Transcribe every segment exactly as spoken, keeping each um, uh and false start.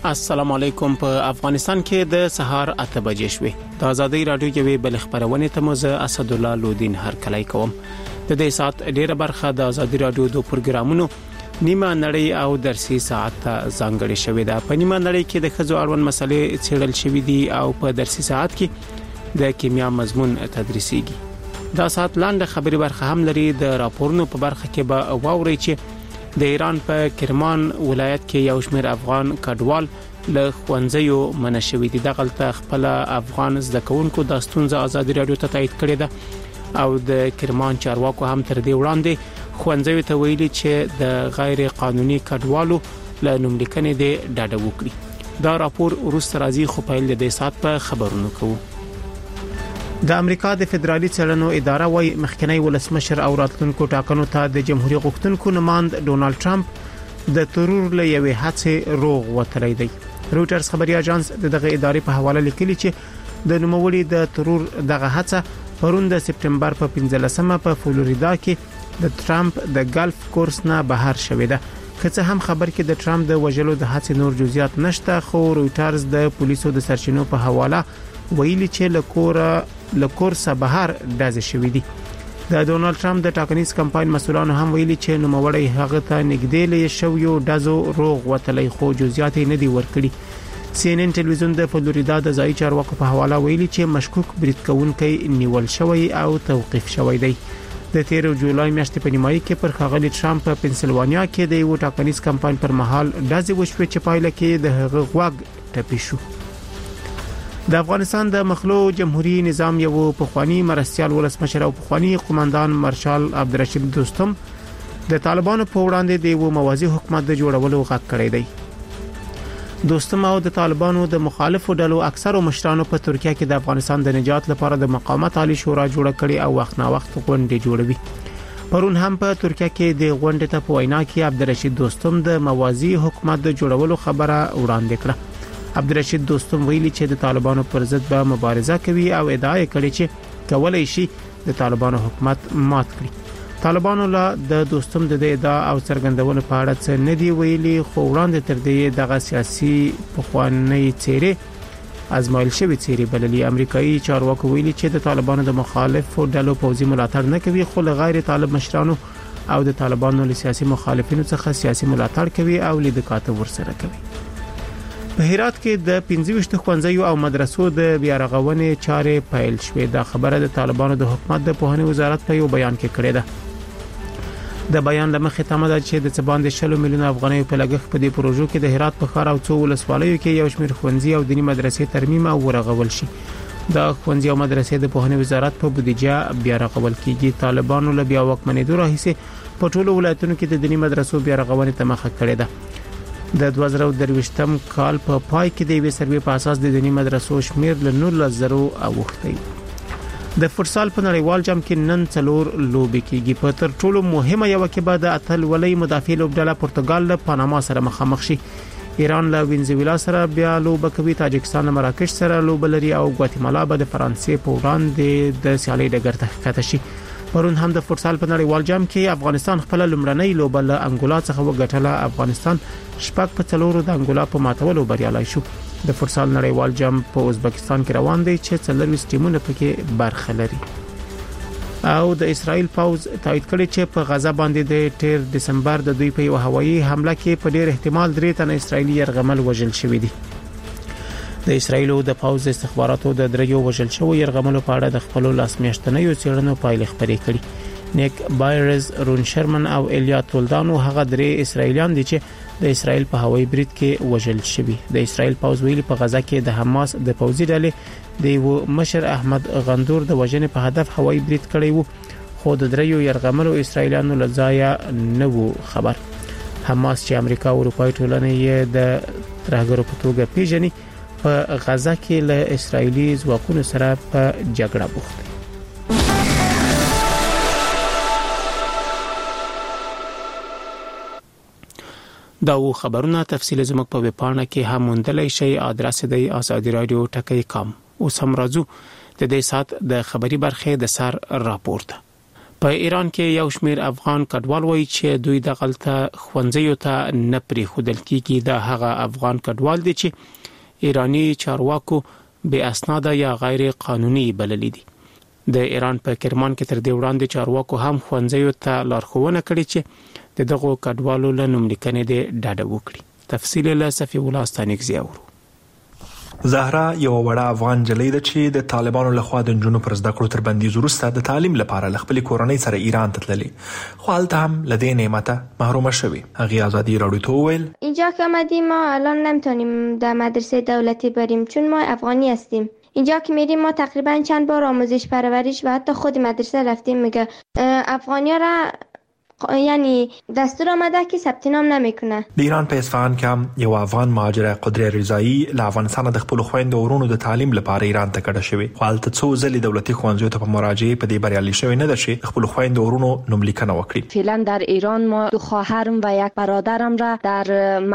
السلام علیکم. په افغانستان کې د سهار اته بجې شوې. د ازادي رادیو کې بل خبرونه ته مزه اسد الله لودین هر کله کوم. د دې سات ډیره برخه د ازادي رادیو د پروګرامونو نیمه نړۍ او درسي ساعت ځانګړي شوې ده. په نیمه نړۍ کې د خزو اړوند مسلې څېړل شوې دي او په درسي ساعت کې د کیمیا مضمون تدریسيږي. دا سات لاندې خبري برخه هم لري. د راپورونو په برخه کې به واوري چې د ایران په کرمان ولایت کې یو شمېر افغان کډوال له خوندزیو منشوي دي. دغلت خپل افغان زده کوونکو د ستونزې ازادي رادیو ته تایید کړی ده او د کرمان چارواکو هم تر دې وړاندې خوندزیو ته ویلي چې د غیر قانوني کډوالو له نوملیکنې د ډاډه وکړي. دا راپور وروسته راځي خو په دې سات په خبرونو کوو. د امریکا د فدرالي څېړنو اداره وايي مخکنی ولسمشر او راتلونکو ټاکنو ته د جمهوریت غوښتونکو نماند ډونالد ټرمپ د ترور له یوې هڅې روغ وتلی دی. رويټرز خبري اژانس دغه ادارې په حواله لیکلي چې د نوموړي د ترور دغه هڅه پرون د سپټمبر په پنځلسمه په فلوریدا کې د ټرمپ د ګلف کورس نه بهر شوې ده. که څه هم خبر کې د ټرمپ د وژلو د هڅې نور جزئیات نشته، خو رويټرز د پولیسو د سرچینو په حواله ویلي چې لکوره لکورسه بهر دازه شوې دي. د ډونالد ټرمپ د ټاکنیز کمپاین مسولانو هم ویلي چې نوموړی هغه ته نږدې لې شو یو دازو روغ وتلی خو جزئیات نه دی ورکړي. سی ان ان ټلویزیون د فلوریدا د ځای چارواکو په حواله ویلي چې مشکوک برید کوونکی نیول شوی او توقيف شوی دی. د تیر جولای میاشتې په نیمایي کې پر ښاغلي ټرمپ په پنسلوانیا کې د یو ټاکنیز کمپاین پر مهال دازې وشوه چې پایله کې د هغه غوږ ټپي شو. د افغانستان د مخلو جمهوریت نظام یو پخوانی مرستيال ولسمشر او پخوانی قومندان مارشال عبدالرشید دوستم د طالبانو په وړاندې د یو موازی حکومت د جوړولو غږ کړی دی. دوستم او د طالبانو د مخالفو ډلو اکثرو مشرانو په ترکیه کې د افغانستان د نجات لپاره د مقاومت عالی شورا جوړ کړي او وخت نا وخت غونډې جوړوي. پرون هم په ترکیه کې د غونډې ته په وینا کې عبدالرشید دوستم د موازی حکومت د جوړولو خبره وړاندې کړه. عبدالرشید دوستم ویلي چې د طالبانو پر ضد به مبارزه کوي او ادعا کړې چې کولای شي د طالبانو حکومت مات کړي. طالبانو لا د دوستم د ادعا او څرګندونو په اړه څه نه دی ویلي، خو وړاندې تر دې دغه سیاسي پخوانی چیرې ازمایل شوی چیرې بللي. امریکایي چارواکو ویلي چې د طالبانو د مخالفو ډلو پوځي ملاتړ نه کوي، خو غیر طالب مشرانو او د طالبانو له سیاسي مخالفینو څخه سیاسي ملاتړ کوي او لیدکاته ورسره کوي. په هرات کې د پنځه ویشت ښوونځیو او مدرسو د بیا رغونې چارې پیل شوې. دا خبره د طالبانو د حکومت د پوهنې وزارت په یو بیان کې کړې ده. د بیان لمخې تمه ده چې د څبان د شلو میلیون افغانۍ په لګښت په دې پروژو کې د هرات په ښار او څو ولسوالیو کې یو شمېر ښوونځي او دیني مدرسې ترمیم او ورغول شي. دا ښوونځي او مدرسې د پوهنې وزارت په بودیجه بیا رغول کیږي. طالبانو له بیا واکمنېدو راهیسې په ټولو ولایتونو کې د دیني مدرسو بیا رغونې ته مخه کړې ده. د دوه زره درویشتم کال په پا پای کې د وی سروې په اساس د دیني مدرسو شمیر له نولس زره اوښتی. د فوتسال په نړیوال جام کې نن څلور لوبې کېږي. په تر ټولو مهمه یو کې بعد اتل ولې مدافع لوبډله پرتګال له پاناما سره مخامخ شي. ایران له وینزویلا سره بیا لوبه کوي. تاجکستان له مراکش سره لوبه لري او ګواتیمالا به د فرانسې په وړاندې د سیالي ډګر ته ښکته شي. پرون هم د فوتسال په نړیوال جام کې افغانستان خپل لمړنۍ لوبه له انګولا څخه وګټله. افغانستان شپږ په څلورو د انګولا په ماتولو بریالي شو. د فوتسال نړیوال جام په ازبکستان کې روان دی چې څلور ټیمونه پکې برخه لري. او د اسرائیل پوز تایید کړی چې په غزا باندې د تیر دسمبر د دوی په یو هوایي حمله کې په ډیر احتمال درې تنه اسرائیلي يرغمل وژل شوی دي. د اسرائیل د پوز استخباراتو د دریو وژل شوی يرغملو په اړه د خپل لاسمیاشتنیو څېړنو پایلې خبرې کړي. نیک بایرز، رون شرمن او الیا تولدانو هغه درې اسرائیلیان دي چې د اسرائیل په هوایي برید کې وژل شوی. د اسرائیل پوز ویلي په غزا کې د حماس د پوځي ډلې د یو مشر احمد غندور د وژنې په هدف هوایي برید کړی وو، خو د دریو يرغملو اسرائیلیانو لځایا نه وو خبر. حماس چې امریکا او اروپای ټولنې یې د ترهګرو په توګه پیژني په غزا کې له اسرایلی ځواکونو سره په جګړه بوخت دي. دا و خبرونه تفصیل زموږ په ویب پاڼه کې هم موندلای شئ. ادرس دی ازادي رادیو ټکی کام. اوس هم راځو د دې سات د خبري برخه د سر راپورته. په ایران کې یو شمېر افغان کډوال وایي چې دوی د غلطه خوندزیو ته نه پرې خودل کیږي. د هغه افغان کډوال دي چې ایرانی چارواکو بے اسناد یا غیر قانوني بللي دي. د ایران په کرمان کې تر دې وړاندې چارواکو هم خوندزیو ته لارښوونه کړې چې د دغه کډوالو له نوملیکنې د ډاډه وکړي. تفصیل له صفی الله ستانکزی اورو. زهرا یو وړه افغان جلۍ ده چې د طالبانو لخوا د جنونو پر زده کړو تر بندیز وروسته د تعلیم لپاره خپل کورنۍ سره ایران ته تللې، خو هلته هم له دې نعمته محروم شوی. هغه آزادی رادیو ته وویل اینجا که آمدیم ما الان نمیتونیم در مدرسه دولتی بریم چون ما افغانی هستیم. اینجا که میریم ما تقریبا چند بار آموزش پرورش و حتی خود مدرسه رفتیم میگه افغانی ها را یعنی دستور آمده که ثبت نام نمیکنه. د ایران په اصفهان کې هم یو افغان مهاجر قدرت رضایی له افغانستان د خپل خويندو ورونو د تعلیم لپاره ایران ته کډه شوی، خو هلته څو ځلې دولتي ښوونځیو ته په مراجعه په دې بریالي شوی نه ده چې خپل خويندو ورونو نوملیکنه وکړي. فعلا در ایران ما دو خواهرم و یک برادرم را در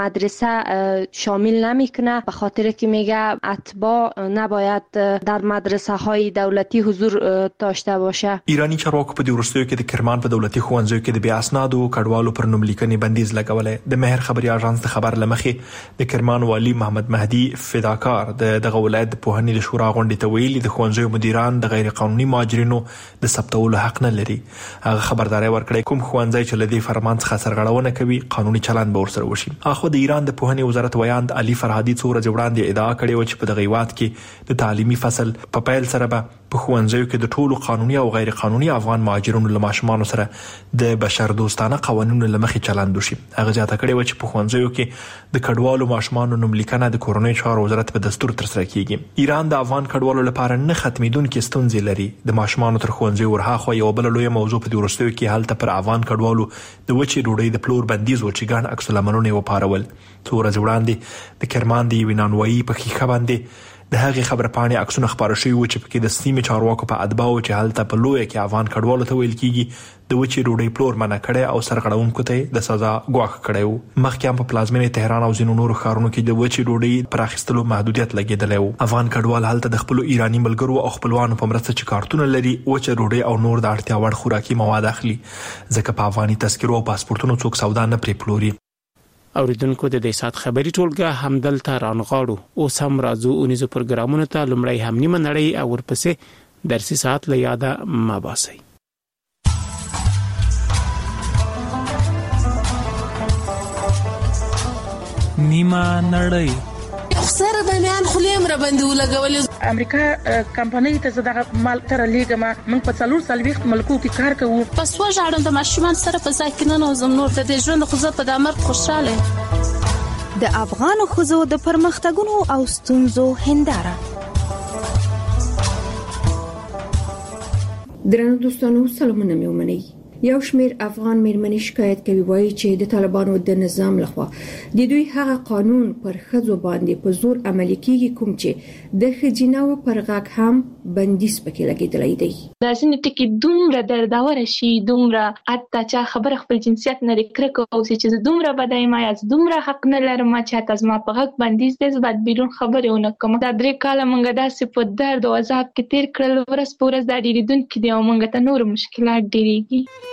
مدرسه شامل نمیکنه به خاطر که میگه اتباع نباید در مدرسه های دولتی حضور داشته باشه. ایرانی چارواکو په دې وروستیو کې د کرمان په دولتي ښوونځیو کې د اسنادو کډوالو پر نوملیکنې بندیز لګولې. د مهر خبري اژانس د خبر لمخې د کرمان والی محمد مهدی فداکار د دغه ولایت د پوهنې د شورا غونډې ته ویلي د ښوونځیو مدیران د غیر قانوني مهاجرینو د ثبتولو حق نه لري. هغه خبرداري ورکړې کوم ښوونځی چې لدی فرمان څخه سرغړونه کوي قانوني چلند به ورسره وشي. اخو د ایران د پوهنې وزارت ویاند علي فرهادي څو ورځې وړاندې ادعا کړې و چې په دغه هیواد کې د تعلیمي فصل په پیل سره به په ښوونځیو کې د ټولو قانوني او غیر قانوني افغان مهاجرینو له ماشومانو سره د بشر دوستانه قوانینو لمخې چلند وشي. هغه ځاته کړي و چې په ښوونځیو کې د کډوالو ماشومانو نوملیکنه د کورنۍ چارو وزارت په دستور تر سره کیږي. ایران د افغان کډوالو لپاره نه ختمېدونکې ستونزې لري. د ماشومانو تر ښوونځي ورهاخوا یو بل لوی موضوع په دې وروستیو کې هلته پر افغان کډوالو د وچې ډوډۍ د پلور بندیز و چې ګڼ عکس العملونه وپارول. څو ورځې وړاندې د کرمان د یوې نانوایي په ښیښه باندې د هغې خبرپاڼې عکسونه خپاره شوي و چې پکې د سیمې چارواکو په ادباو چې هلته په لویه کې افغان کډوالو ته ویل کیږي د وچې ډوډۍ پلور منع کړی او سرغړونکو ته د سزا ګواښ کړی و. مخکې هم په پلازمینې تهران او ځینو نورو ښارونو کې د وچې ډوډۍ پر اخیستلو محدودیت لګېدلی و. افغان کډوال هلته د خپلو ایراني ملګرو او خپلوانو په مرسته چې کارتونه لري وچه ډوډۍ او نور د اړتیا وړ خوراکي مواد اخلي، ځکه په افغاني تذکرو او پاسپورتونو څوک سودا نه پرې پلوري. اوریدونکو د دې سات خبري ټولګه همدلته رانغاړو. اوس هم راځو اونیزو پروګرامونو ته. لومړی هم نیمه نړۍ او ورپسې درسي ساعت له یاده ما باسي. نیمه نړۍ سره د میان خلیم را باندې ولګول. امریکا کمپنۍ ته زړه مال تر لیګما موږ په څلور سلويخت ملکو کې کار کوو. پس و ژړم د ماشومان سره په ځای کې نه نوزم نور د ژوند خو زه په دمر خوشاله. د افغان خوځو د پرمختګونو او ستونزو هنداره. درنو دوستانو سلامونه مې ومنئ. یو شمیر افغان میرمنې شکایت کوي وایي چې د طالبانو د نظام لخوا د دوی هغه قانون پر ښځو باندې په زور عملي کیږي کوم چې د ښځیناو پر غاک هم بندیز پکې لګیدلی دی. دا ځینې ټکي دومره درداور شي، دومره حتی چې خبره خپل جنسیت نه کرکه او چې دومره بدای ما یا دومره حق نه لرم چې تاسو ما په غاک بندیز دې زبد بیرون خبره ونه کوم. دا درې کاله مونږ داسې په درد او عذاب کې تیر کړل، ورځ په ورځ دا ډیریدونکې دی او مونږ ته نور مشکلات ډیریږي.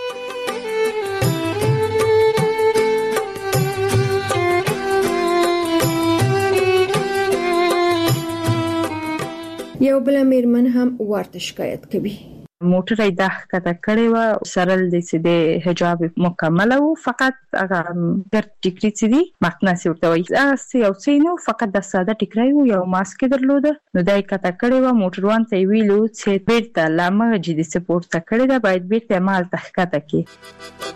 یو بل میرمن هم ورته شکایت کوي. موټر یې داخ کته کړی و سرل د سیده حجاب مکمل او فقط هغه ګر ټیکری چې دی مقناس ورته وایي هغه یو څه نو فقط د ساده ټیکری و یو ماسک درلوده. نو دای کته کړی و موټروان ته ویلو چې بیرته لامه جدي سپورت کړی دا باید بیرته مال تحقیقات کړي.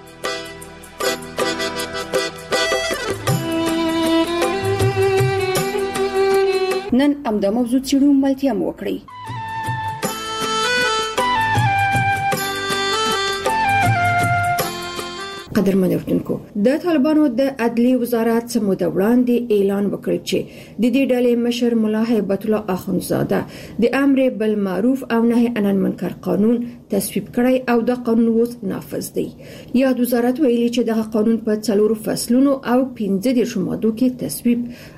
نن امدا موضوع چیرو ملتیا مو وکړي. قدرمن اوردونکو د طالبانو د عدلی وزارت سموده وړاندې اعلان وکړ چې د دې ډلې مشر مولا هیبت الله اخونزاده د امر بالمعروف او نهي عن المنکر قانون تصویب کړی او د قانون اوس نافذ دی. یاد وزارت ویلي چې دغه قانون په څلورو فصلونو او پنځه دیرشو مادو کې تصویب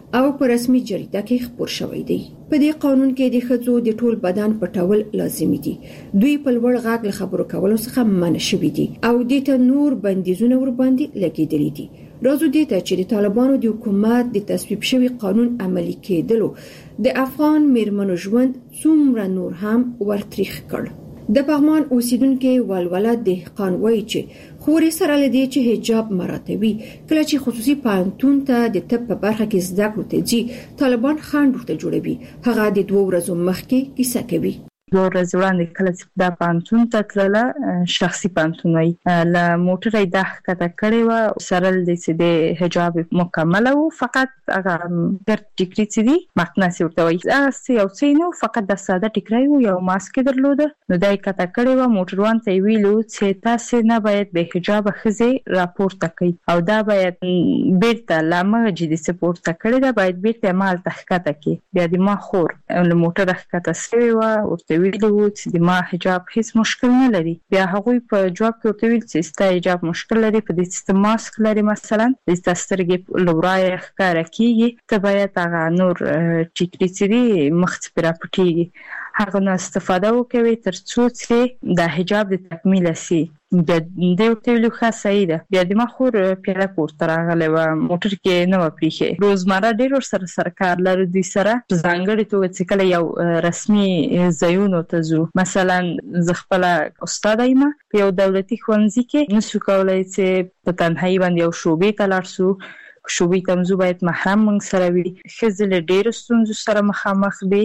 او په رسمي جریده کې خبر شوی دی. په دې قانون کې د ښځو د ټول بدن پټول لازمي دي. دوی په لوړ غږ له خبرو کولو څخه منع شوي دي او د ته نور بندیزونه ور باندې لګیدلي دي. راځو دې ته چې د طالبانو د حکومت د تصویب شوی قانون عملي کېدلو د افغان میرمنو ژوند څومره نور هم ورتریخ کړ. د پغمان اوسیدونکو ولوله دهقان وایي چې خوري سره لدی چې حجاب مراتبي کله چې خصوصي پانتون ته د طب په برخه کې زده کړو ته جی طالبان خاند ورته جوړوي. هغه د دوه ورځې مخکې کیسه کوي. دوه ورځې وړاندې کله چې دا پانتون ته تلله شخصي پانتون وي له موټر یې داخ کته کړی و سره د چې د حجاب مکمل او فقط هغه ګر ټیکري چې دی مقناس ورته وي هغه یو څه نو فقط د ساده ټیکري یو ماسک درلوده نو دای کته کړی و موټروان ته ویلو چې تاسو نه باید به حجاب خزه راپورته کړئ او دا باید بیرته لامه جدي سپورت کړی دا باید بیرته مال تحقیقات کړي بیا د ما خور له موټر راکته سوي و ورته ویلو چې د ما حجاب هیڅ مشکل نه لري. بیا هغوی په جواب کې ورته ویل چې ستا حجاب مشکل لري په دې چې ماسک لري مثلا د سترګې لورای ښکار کیږي ته باید هغه نور ټیکري چې مخ ته راپټيږي هغه نه استفاده وکوي تر څو چې د حجاب د تکمیل شي. د دې ټولو خاصه ده بیا د مخور پیاله کوټ راغله و موټر کې نو پریخه روزمره ډېر سره سرکار لري د سره ځانګړي توګه چې کله یو رسمي ځایونو ته ځو مثلا زغپل استاد ایمه په یو دولتي ښوونځي کې نسو کولای چې په تنهایی باندې یو شوبې ته لاړ شو شوبې تمزو باید محرم موږ سره وي خزل ډېر ستونزو سره مخامخ دي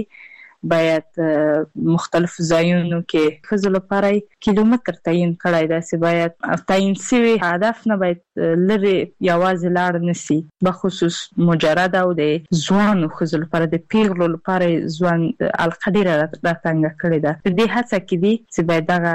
باید مختلف ځایونو کې خزل لپاره کیلومتر تعیین کړای دا چې باید تعیین شوی هدف نه باید لري یوازې لاړ نسی بخصوص مجرد او د ځوان خزل لپاره د پیغلو لپاره ځوان القدیره راټنګ کړی دا د دې هڅه کې دي چې باید دغه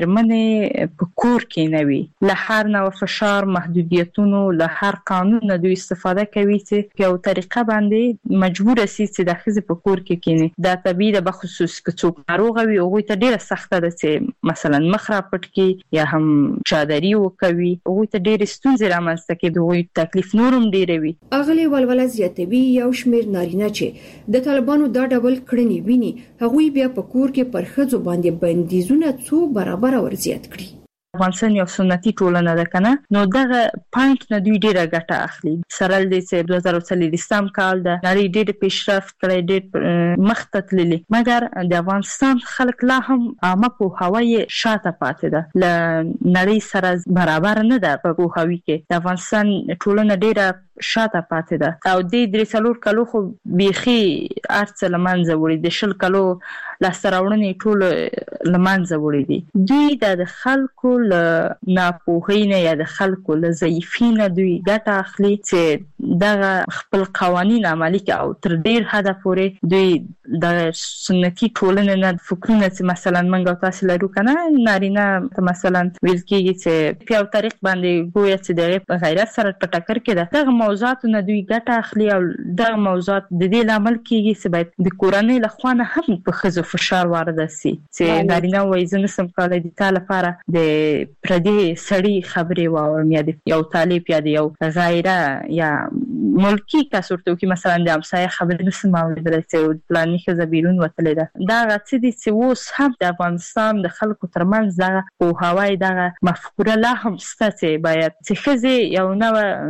میرمنې په کور کې نه وي له هر نوع فشار محدودیتونو له هر قانون نه دوی استفاده کوي چې په یو طریقه باندې مجبور شي چې د خزې په کور کې کینی دا طبيعي د بخصوص کڅوک ناروغ وي او ته ډیره سخته ده چې مثلا مخ را پټ کی یا هم چادري وکوي او ته ډیره ستونزې رامنځته کوي دوی تکلیف نورم ډیره وي. اغلی ولوله زیاتوي یو شمیر نارینه چې د طالبانو دا ډول کړنی ویني هغوی بیا په کور کې پر خځو باندې بندیزونه څو برابر ورزیات کړي. افغانستان یو سنتي ټولنه ده کنه نو دغه پاینټ نه دوی ډیره ګټه اخلي سره د دوه زره څلور کال د نړۍ ډېر پیشرفت کړی ډېر مخته تللی مګر د افغانستان خلک لا هم عامه په هوایي شاته پاتې ده ل نړۍ سره برابر نه ده په هوایي کې د افغانستان ټولنه ډیره شاته پاتې ده او د درې څلور کلو خو بيخي ارڅ لمنځه وړي د شل کلو لاستراوړنې ټول لمنځه وړي دي دوی د خلکو ل ناپوهینه یا د خلکو ل ضعیفینه دوی ګټه اخلي چې دغه خپل قوانين عملي کوي او تر ډیر حد پورې دوی د سنتي ټولنې نه فکرونه چې مثلا منګو تاسو لرو کنه نارینه مثلا ویل کېږي چې په یو طریق باندې ګویا چې د غیرت سره ټکر کړي دغه موضوعات نه دوی ګټه اخلي او دغه موضوعات د دې لامل کېږي چې باید د کورنۍ له خوانه هم په خزو فشار وارد شي چې نارینه وایي زنه سم کولای دي تل لپاره د پردي سړی خبرې واورم یا د یو طالب یا د یو غیره یا ملکی کسورته کې مثلا د امسایه خبرې نسم اوریدل چې پلاني خزه بیرون وتلې ده دا غڅ دي چې اوس هم د افغانستان د خلکو ترمنځ دغه او هوای دغه مفکوره لا هم ستاسو باید چې خزه یو نو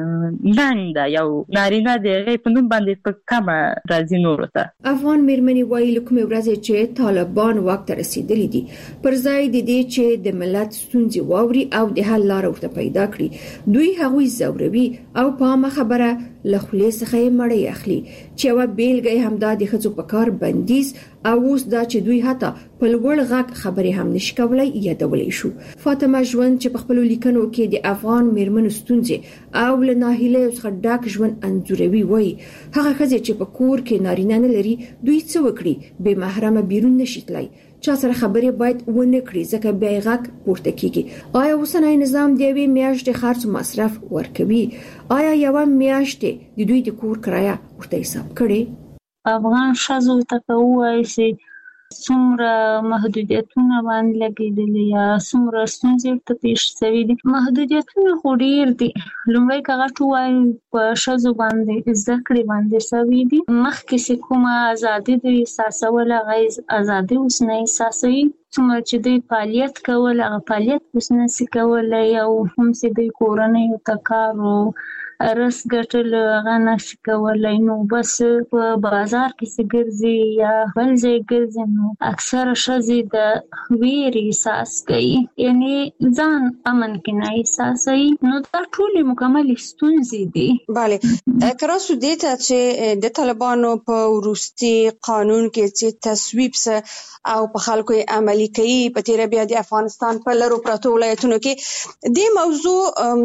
ننګ ده یو نارینه دی په نوم باندې په کومه راځي نور ته افغان میرمنې وایي لکه ورځ چې طالبان وخت رسیدلی دي پر ځای د دې چې د ملت ستونزې واوري او د حل لار ورته پیدا کړي دوی هغوی زوروي او په ما خبره لخلې څخه یې مړی اخلي چې وا بیلګې همدا د خځو په کار بندیز او اوس دا چې دوی حتی په لوړ غږ خبرې هم نشي کولای یادولای شو. فاطمه ژوند چې په خپل لیکنو کې د افغان میرمنو ستونزې او له ناهیلۍ څخه ډک ژوند انځوروي وایي هغه ښځې چې په کور کې نارینه نه لري دوی څه وکړي به محرمه بیرون نشي تلای چا سره خبرې باید ونه کړي ځکه بیا غږ پورته کیږي. آیا اوسنۍ نظام دی وی میاشتې خرڅ مصرف ورکوي آیا یو میاشتې د دوی د کور کرایه ورته حساب کړي؟ افغان شازو ته کوي چې څومره محدودیتونه باندې لګېدلي یا څومره ستونزې ورته پیښ شوي دي. محدودیتونه خو ډېر دي. لومړی که غټ ووایو په ښځو باندې زده کړې باندې شوي دي. مخکې چې کومه ازادي دوی احساسول هغه ازادي اوس نه احساسوي. څومره چې دوی فعالیت کول هغه فعالیت اوس نشي کولی او هم چې دوی کورنیو ته کار و رس ګټل هغه نشي کولی. نو بس په بازار کې چې ګرځي یا بل ځای ګرځي نو اکثره ښځې د ویرې احساس کوي، یعنې ځان امن کې نه احساسوي. نو دا ټولې مکملې ستونزې دي. بله که راسو دې ته چې د طالبانو په وروستي قانون کې چې تصویب سه او په خلکو یې عملي کوي په تېره بیا د افغانستان په لرو پرتو ولایتونو کې دې موضوع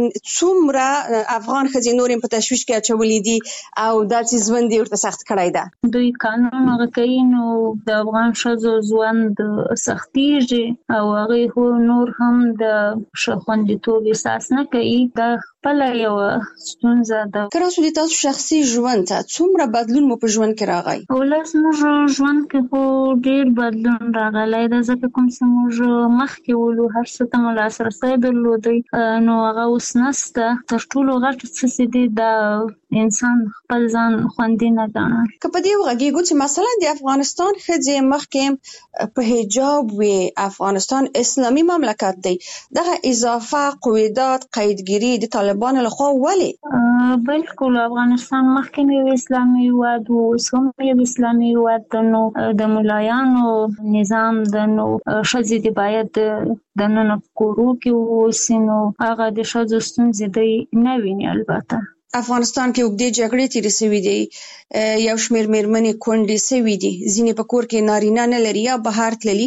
څومره افغان ښځې نورې په تشویش کې اچولي دي او دا چې ژوند یې ورته سخت کړی ده؟ دوی قانون هغه کوي نو د افغان ښځو ژوند سختېږي او هغوی خو نور هم د ښه خوندیتوب احساس نه کوي. دا خپله یوه ستونزه ده. که راسو د تاسو شخصي ژوند ته څومره بدلون مو په ژوند کې راغی؟ اوله زموږ ژوند کې خو ډېر بدلون راغلی ده، ځکه کوم چې موږ مخکې ولو هر څه ته مو لاسرسی درلودی نو هغه اوس نشته. تر ټولو غټ څه چې دی دا انسان خپل ځان خوندي نه ګڼي. که په دې وغږېږو چې مثلا د افغانستان ښځې مخکې په حجاب وي، افغانستان اسلامي مملکت دی، دغه اضافه قویدات قیدګیري د طالبانو لخوا ولې؟ بلکل افغانستان مخکې یو اسلامي هېواد و، اوس هم یو اسلامي هېواد ده. نو د ملایانو نظام ده، نو ښځې دې باید دننه په کورو کې واوسي. نو هغه د ښځو ستونزې دی نه ویني. البته افغانستان کې اوږدې جګړې تېرې شوي دي، یو شمېر مېرمنې کونډې شوي دي، ځینې په کور کې نارینه نه لري یا بهر تللي.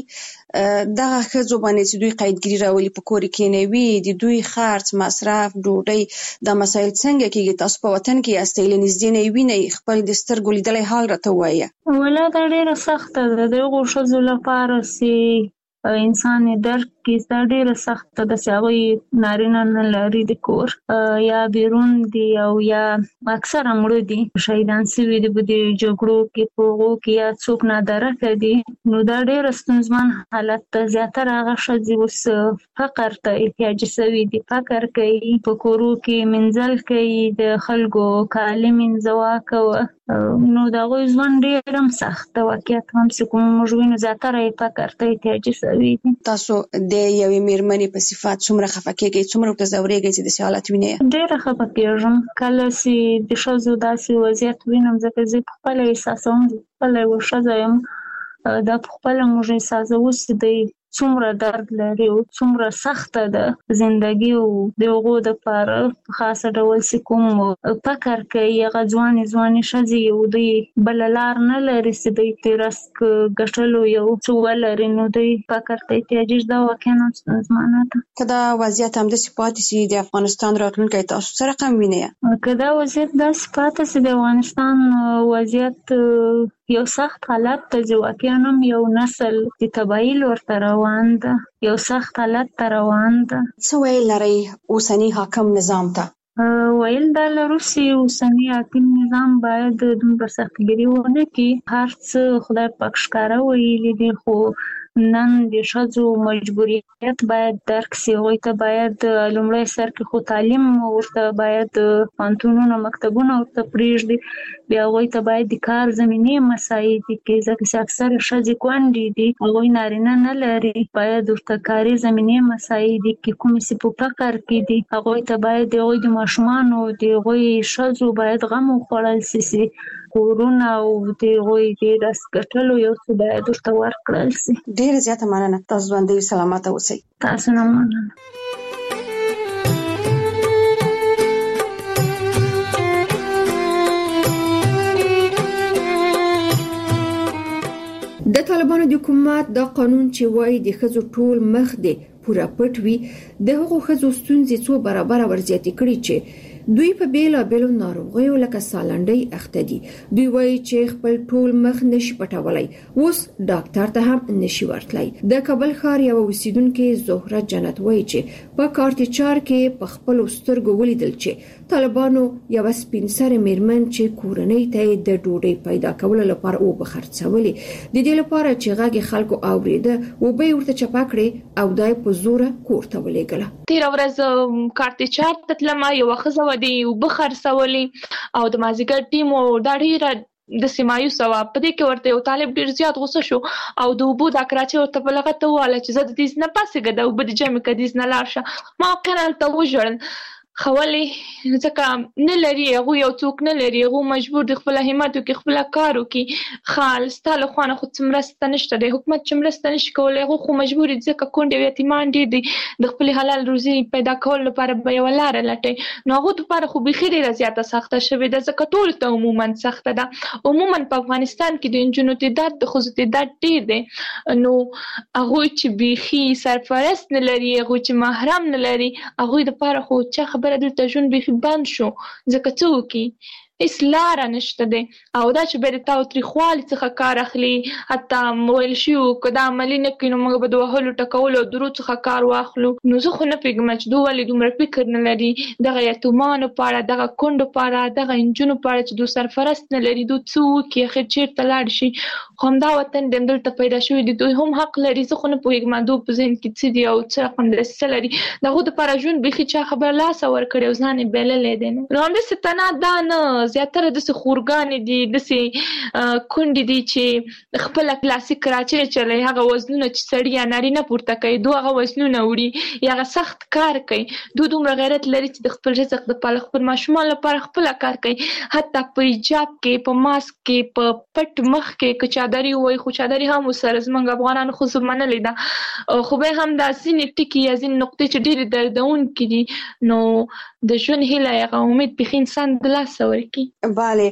دغه ښځو باندې چې دوی قیدګیري راولي په کور کې کېنوي، د دوی خرڅ، مصرف، ډوډۍ، دا مسایل څنګه کېږي؟ تاسو په وطن کې یاستئ، له نږدې نه یې وینئ، خپل د سترګو لیدلی حال راته ووایه. والله دا ډېره سخته ده د هغو ښځو لپاره چې انسان یې درک کړي. دا ډېره سخته ده چې هغوی نارینه نه لري د کور، یا بیرون دي او یا اکثره مړه دي، شهیدان شوي دي په دې جګړو کې، په هغو کې یا څوک نادرکه دي. نو دا ډېره ستونزمن حالت ده. زیاتره هغه ښځې اوس فقر ته احتیاجي شوي دي، فقر کوي، په کورو کې منزل کوي، د خلکو کالي منځوه کوه. نو د هغوی ژوند ډېر هم سخت ده. واقعیت هم چې کوم موږ وینو زیاتره یې فقر ته احتیاجي شوي دي. تاسو د یوې مېرمنې په صفت څومره خفه کېږئ، څومره ورته ځورېږئ چې داسې حالت وینئ؟ ډېره خفه کېږم کله چې د ښځو داسې وضعیت وینم، ځکه زه پخپله احساسوم، زه پخپله یوه ښځه یم. دا پخپله موږ احساسوو چې دی څومره درد لري او څومره سخته ده زندګي. او د هغو دپاره په خاصه ډول چې کوم فکر کوي هغه ځوانې ځوانې ښځې یو دوی بله لار نه لري چې دوی د رزق ګټلو یو څه ولري، نو دوی فکر ته احتیاجي ده. واقعا هم ستونزمنه ده. که دا وضعیت همداسې پاتې شي د افغانستان راتلونکی تاسو څه رقم وینئ؟ که دا وضعیت داسې پاتې شي د افغانستان وضعیت یو سخت حالت ته چې واقعا هم یو نسل د تباهي لور ته روان ده، یو سخت حالت ته روان ده. څه ویل لرئ اوسني حاکم نظام ته؟ ویل دا لرو چې اوسني حاکم نظام باید دومره سختګیري ونه کړي. هر څه خدای پاک ښکاره ویلي دي، خو نن د ښځو مجبوریت باید درک شي. هغوی ته باید لومړی سر کې خو تعلیم ورته باید پوهنتونونه، مکتبونه ورته پرېږدي، بیا هغوی ته باید د کار زمینې مساعدې کړي، ځکه چې اکثره ښځې کونډې دي، هغوی نارینه نه لري. باید ورته کاري زمینې مساعدې کړي. کومې چې په فقر کې دي هغوی ته باید د هغوی د ماشومانو، د هغوی ښځو باید غم وخوړل شي چې کورونه او د هغوی د رزق ګټلو یو څه باید ورته ورکړل شي. ډېره زیاته مننه. تاسو ژوندۍ سلامته اوسئ. تاسو نه مننه. د طالبانو د حکومت دا قانون چې وایي د ښځو ټول مخ دی پوره پټ وي، د هغو ښځو ستونزې څو برابره ورزیاتې کړي چې دوی په بیلا بیلو ناروغیو لکه سالنډۍ اخته دي. دوی وایي چې خپل ټول مخ نشي پټولای، اوس ډاکټر ته هم نشي ورتلای. د کابل ښار یو اوسیدونکو زهره جنت وایي چې په کارتچار کې په خپل سترګو ولیدل چې طالبانو یو سپین سره میرمن چې کورنۍ ته د ډوډۍ پیدا کولو لپاره او بخرڅولې، د دې لپاره چې غږی خلکو اوریده او به ورته چپاکړي او دای په زور کور ته ولېګله. تیر ورځ کارتچار ته تلم، یو خزه ودی او بخرڅولې او د مازیګر ټیم او دا ډیره د سیمایو سوا په دې کې ورته یو طالب ډیر زیات غوسه شو او د وبو د کراچي ورته بلغه ته واله چې زه د دې نه پاسه غدا او بده جمع کديز نه لاشه ما کنه ته وژړل خوالي ځکه نه لري هغه یو څوک نه لري، هغه مجبور د خپل همت او خپل کارو کې خالص تعالی خو نه خو څمرسته نشته د حکومت څمرسته نشي کولای، هغه خو مجبور دي ځکه کونډې یتیمان دي د خپل حلال روزي پیدا کول لپاره به یو لار لټي. نو هغه لپاره خو به خیر زیاته سخته شوه د ځکه ټول ته عموما سخته ده. عموما په افغانستان کې د انجونو تعداد د خو تعداد ډیر دی، نو هغه چې بيخي سرپرست نه لري، هغه چې محرم نه لري، هغه لپاره خو چې خبره دلته ژوند به بند شو ځکه څوکي هیڅ لار نشته دی او دا چې به د تاوتریخوالي څخه کار اخلي. حتی مویل شو کدا عملی نه کینو موږ به د وهلو ټکولو درو څخه کار واخلو. نو زه خو نه پیګم چې دوه ولې دومره فکر نه لري دغه یتیمانو پاره، دغه کونډو پاره، دغه انجونو پاره چې دوی سرپرست نه لري، دوی څوک یې خیر چیرته لاړ شي. خو همدا وطن د دلته پیدا شوی دي، دوی هم حق لري. زه خو نه پوهیږم دوی په ذهن کې څه دي او څه رقم درسه لري. دغه د پاره ژوند به چې خبر لاس ور کړي او ځان بیللې دي. نو هم د ستنه دا نه زیاتره د خورګان دي، د سي کونډې دي چې خپل کلاسیک کراچي چلي، هغه وزنونه چې سړی یا ناري نه پورته کوي، دوه هغه وزنونه وړي یا سخت کار کوي. دوی دومره غیرت لري چې د خپل رزق د پاله خپل ماشومان لپاره خپل کار کوي. حتی په حجاب کې، په ماسک کې، په پټ مخ کې که چادري وای خو چادري هم سره زمونږ افغانانو خو زمانه لیدا خو به هم د ځینې ټکی یا ځینې نقطې چې ډېر دردون کړي. نو د ژوند هیله یا امید به انسان د لاس ورکی. bale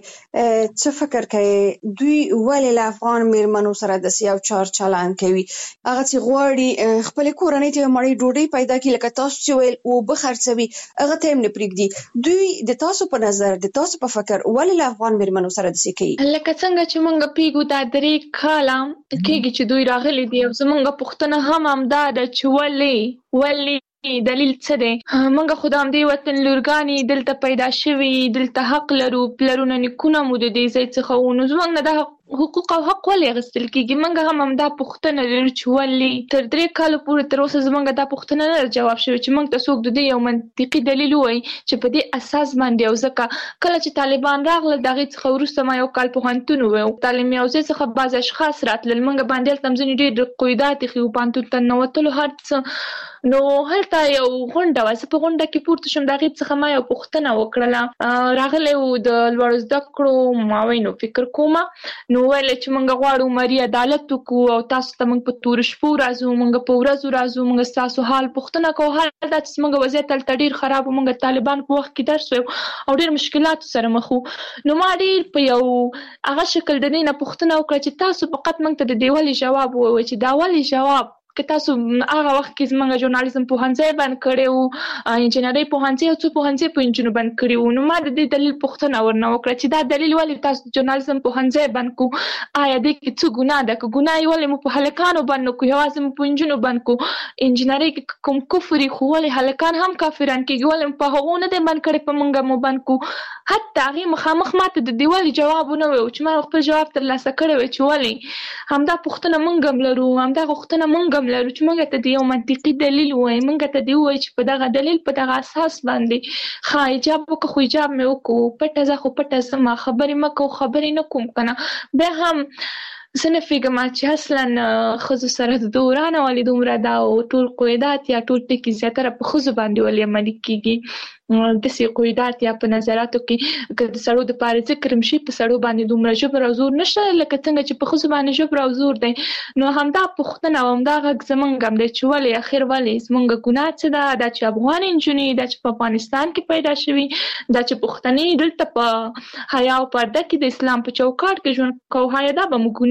څه فکر کوي دوی ولې له افغان میرمنو سره د سیاو چار چلان کوي؟ هغه چې غواړي خپل کورنۍ ته مړی ډوډۍ پیدا کړي لکه تاسو چې ویل او بخرڅوي هغه ته هم نه پریږدي. دوی د تاسو په نظر د تاسو په فکر ولې له افغان میرمنو سره د سې کوي؟ لکه څنګه چې مونږ پیګو دا درې کاله کېږي چې دوی راغلي دي او زمونږ پښتنه هم همدا ده چې ولې ولې دلیل څه دی؟ موږ خو د همدې وطن لورګانې دلته پیدا شوي، دلته حق لرو، پلرونه نیکونه مو د دې ځای څخه وو، نو زموږ نه دا حقوق او حق ولې اخیستل کېږي؟ موږ هم همدا پوښتنه لرو چې ولې. تر درې کالو پورې تر اوسه زموږ دا پوښتنه نه جواب شوې چې موږ ته څوک د دې یو منطقي دلیل ووایي چې په دې اساس باندې. او ځکه کله چې طالبان راغلل د هغې څخه وروسته ما یو کال پوهنتون وویل، تعلیم یافتې څخه بعض اشخاص راتلل، موږ باندې هلته هم ځینې ډېر قیودات ایښي وو پوهنتون ته ننوتلو هر څه. نو هلته یو غونډه وه، زه په غونډه کې پورته شوم، د هغې څخه ما یو پوښتنه وکړله. راغلی و د لوړو زده کړو معاون فکر کومه، نو ویل چې موږ غواړو مری عدالت وکړو او تاسو ته موږ په تور شپو راځو، موږ په ورځو راځو، موږ ستاسو حال پوښتنه کوو. حال دا چې موږ وضعیت هلته ډېر خراب و، موږ طالبان په وخت کې درس ویو او ډېر مشکلاتو سره مخ وو. نو ما ډېر په یو هغه شکل د دې نه پوښتنه وکړه چې تاسو فقط موږ ته د دې ولې جواب ووایئ چې دا ولې جواب که تاسو هغه وخت کې زموږ ژورنالیزم پوهنځی بند کړی و، انجینرۍ پوهنځی او څو پوهنځي په انجینو بند کړي وو. نو ما د دې دلیل پوښتنه ورنه وکړه چې دا دلیل ولې تاسو ژورنالیزم پوهنځی بند کړو؟ آیا دې کې څه ګناه ده؟ که ګناه یې ولې مو په هلکانو بند نه کړو، یوازې مو په انجینو بند کړو؟ انجینرۍ کې کوم کفر خو ولې هلکان هم کافران کېږي، ولې په هغو نه دی بند کړی، په موږ مو بند کړو؟ حتی هغې مخامخ ماته د دې ولې جواب ونه ویل چې ما خپل جواب ترلاسه کړی وی چې ولې. همدا پوښتنه موږ هم لرو، همدا غوښتنه موږ هم لرو چې موږ ته د یو منطقي دلیل ووایي، موږ ته دې ووایي چې په دغه دلیل په دغه اساس باندې ښه حجاب وکړه خو حجاب مې وکړو، پټه ځه خو پټه ځه، ما خبرې مه کوو خبرې نه کوم که نه. بیا هم زه نه پوهېږم چې اصلا ښځو سره د دورانه ولې دومره دا او ټول قیودات یا ټول ټکي زیاتره په ښځو باندې ولې عملي کېږي. داسې قیودات یا په نظراتو کې که د سړو دپاره ذکر هم شي، په سړو باندې دومره ژبر او زور نشته لکه څنګه چې په ښځو باندې ژبر او زور دی. نو همدا پوښتنه او همدا غږ زموږ هم دی چې ولې اخر ولې زموږ ګناه څه ده؟ دا چې افغان نجونې دا چې په افغانستان کې پیدا شوي، دا چې پښتنې دلته په حیا او پرده کې د اسلام په چوکاټ کې ژوند کوو، حیا دا به مو ګناه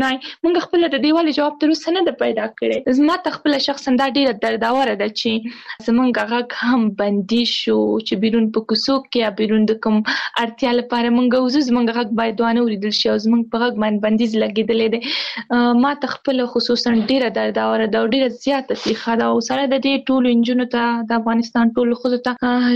وای موږ خپل د دیوال جواب تر اوسه نه پیدا کړی. زما ته خپل شخصا دا ډیره درداوره ده چې زمونږ غږ هم بندي شو چې بیرون په کوڅو کې یا بیرون د کوم اړتیا لپاره موږ وزو زمونږ غږ باید وانه اوریدل شي او زمونږ په غږ باندې بندیز لګیدلې ده. ما ته خپل خصوصا ډیره درداوره ده او ډیره زیاته تکلیف ده او سره د دې ټولو انجونو ته د افغانستان ټولو ښځو ته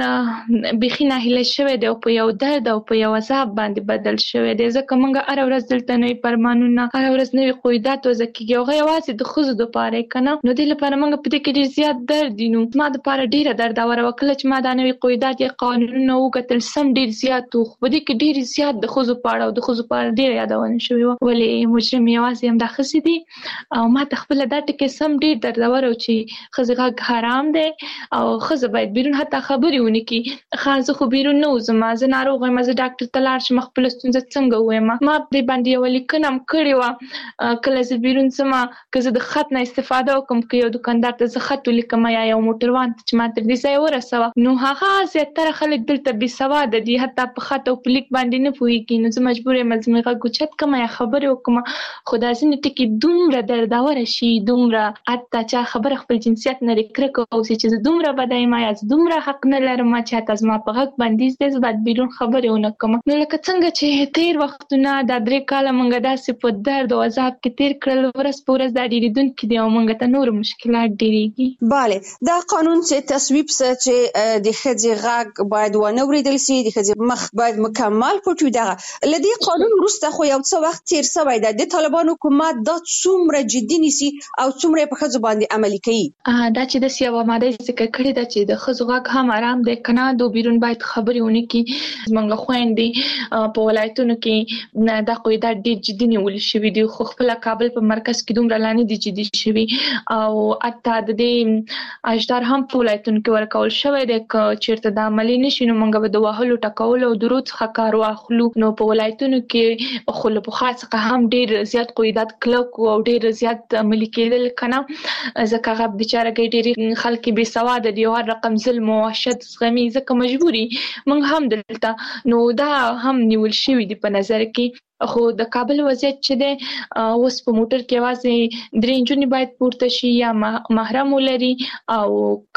ژوند بیخي ناهیله شوی دی او په یو درد او په یو عذاب باندې بدل شوی دی ځکه موږ هره ورځ دلته نوي فرمانونه هره ورځ نوي قیودات وضع کېږي او هغه یوازې د ښځو دپاره یې که نه نو دې لپاره موږ په دې کې ډېر زیات درد دي. نو زما دپاره ډېره درداوره وه کله چې ما دا نوي قیودات یا قانونونه وکتل سم ډېر زیات و خو په دې کې ډېر زیات د ښځو په اړه او د ښځو په اړه ډېره یادونه شوې وه ولې مجرم یوازې همدا ښځې دي او ما ته خپله دا ټکي سم ډېر درداوره و چې ښځې غږ حرام دی او ښځه باید بیرون حتی خبرې ونه کړي. ښه زه خو بیرون نه وځم زه ناروغه یم زه ډاکټر ته لاړ شم خپله ستونزه څنګه ووایم. ما په دې باندې یوه لیکنه هم کړې وه کله زه بیرون ځم که زه د خط نه استفاده وکړم که یو دوکاندار ته زه خط ولیکم یا یو موټروان ته چې ما تر دې ځایه ورسوه نو هغه زیاتره خلک دلته بېسواده دي حتی په خط او په لیک باندې نه پوهېږي نو زه مجبور یم زه مې غږ اوچت کړم یا خبرې وکړم خو دا ځینې ټکي دومره درداوره شي دومره حتی چا خبره خپل جنسیت نه لرې کرکه اوسي چې زه دومره بده یم یا زه دومره حق نه لرم چې حتی زما په غږ بندیز دی زه باید بیرون خبرې ونه کړم. نو لکه څنګه چې تېر وختونه دا درې کاله موږ داسې په درد او عذاب کې تېر کړل ورځ په ورځ دا ډېرېدونکي دي او موږ ته نور مشکلات ډېرېږي. بله دا قانون چې تصویب څه چې د ښځې غږ باید ونه اورېدل سي د ښځې مخ باید مکمل پټ وي دغه له دې قانون وروسته خو یو څه وخت تېر سوی دی د طالبانو حکومت دا څومره جدي نیسي او څومره یې په ښځو باندې عملي کوي. دا چې داسې یوه ماده یې ذکر کړې ده چې د ښځو غږ هم آرام دی که نه د بیرون باید خبرې ونه کړي. زموږ خویندې په ولایتونو کې دا قیودات ډېر جدي نیول شوي دي خو خپله کابل په مرکز کې دومره لا نه دي جدي شوي او حتی د دې اجدار هم په ولایتونو کې ورکول شوی دی که چېرته دا عملي نه شي نو موږ به د وهلو ټکولو او درود څخه کار واخلو. نو په ولایتونو کې خو له پخوا څخه هم ډېر زیات قیودات کلک او ډېر زیات عملي کېدل که نه ځکه هغه بېچارهګۍ ډېرې خلک بېسواده دي او هر رقم ظلم او وحشت زغمي ځکه مجبوري موږ هم دلته نو دا هم نیول شوي دي په نظر کې. خو د کابل وضعیت چې دی اوس په موټر کې یوازې درې نجونې باید پورته شي یا محرم ولري او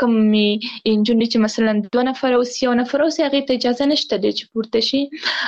کومې نجونې چې مثلا دوه نفره اوسي یو نفر اوسي هغې ته اجازه نشته دی چې پورته شي.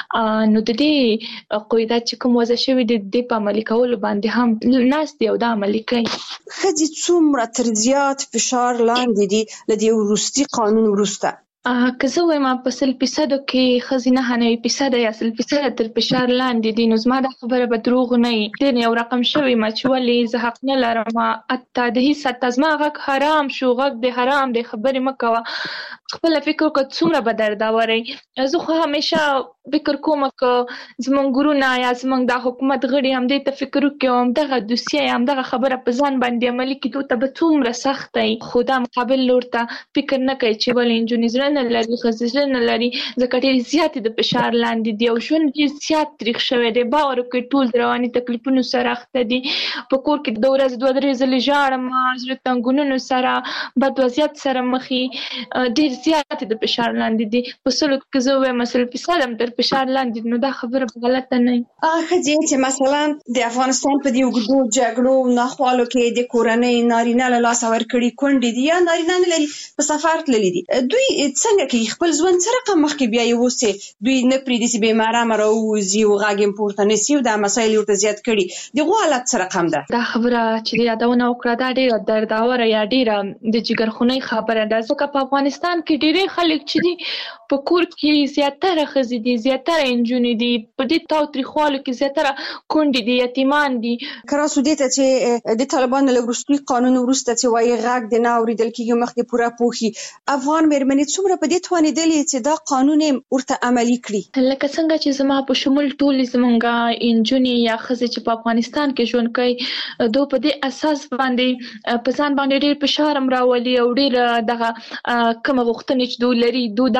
نو د دې قیودات چې کوم وضع شوي دي د دې په عملي کولو باندې هم ناست دي او دا عملي کوي. ښځې څومره تر زیات فشار لاندې دي له دې وروستي قانون وروسته؟ که زه وایم په سل فیصدو کې ښځې نهه نوي فیصده یا سل فیصده تر فشار لاندې دي نو زما دا خبره به دروغ نه وي ډېر یو رقم شوی ما چې ولې زه حق نه لرم حتی د هېڅ حتی زما غږ حرام شو غږ دی حرام دی خبرې مه کوه خپله فکر وکړه څومره به درداوری. زه خو همیشه فکر کوم که زموږ ګرونا یا زموږ دا حکومت غړي همدې ته فکر وکړي او همدغه دوسیه یا همدغه خبره په ځان باندې عملي کېدو ته به څومره سخته وي خو دا مقابل لور ته فکر نه کوي چې ولې نجونې زړه نه لري ښځې زړه نه لري ځکه ډېرې زیاتې د فشار لاندې دي او ژوند ډېر زیات تریخ شوی دی. باور وکړئ ټول د رواني تکلیفونو سره اخته دي په کور کې د ورځې دوه درې ځلې ژاړم زړه تنګونونو سره بد وضعیت سره مخ یې ډېر زیاتې د فشار لاندې دي. په سلو کې زه ووایم سل فیصده هم تر فشار لاندې نو دا خبره غلطه نه وي. هغه ښځې چې مثلا د افغانستان په دې اوږدو جګړو ناخوالو کې د کورنۍ نارینه له لاسه ورکړي کونډې دي یا نارینه نه لري په سفر تللي دي دوی څنګه کوي خپل ژوند څه رقم مخکې بیایي اوسې دوی نه پرېږدي چې بې محرمه راووځي او غږ یې پورته نه سي او دا مسایل ورته زیات کړي د هغو حالت څه رقم ده؟ دا خبره چې یادونه وکړه دا ډېره درداوره یا ډېره د جګرخونۍ خبره ده ځکه په افغانستان کې ډېری خلک چې دي په کور کې زیاتره ښځې دي زیاتره نجونې دي په دې تاوتریخوالو کې زیاتره کونډې دي یتیمان دي. که راسو دې ته چې د طالبانو له وروستي قانون وروسته چې وایي غږ دې نه اورېدل کېږي مخکې پوره پوښي افغان مېرمنې څومره په دې توانېدلې چې دا قانون یې ورته عملي کړي؟ لکه څنګه چې زما په شمول ټولې زموږ نجونې یا ښځې چې په افغانستان کې ژوند کوي دوی په دې اساس باندې په ځان باندې ډېر فشار هم راولي او ډېر دغه کومه غوښتنې چې دوی لري دوی دا مني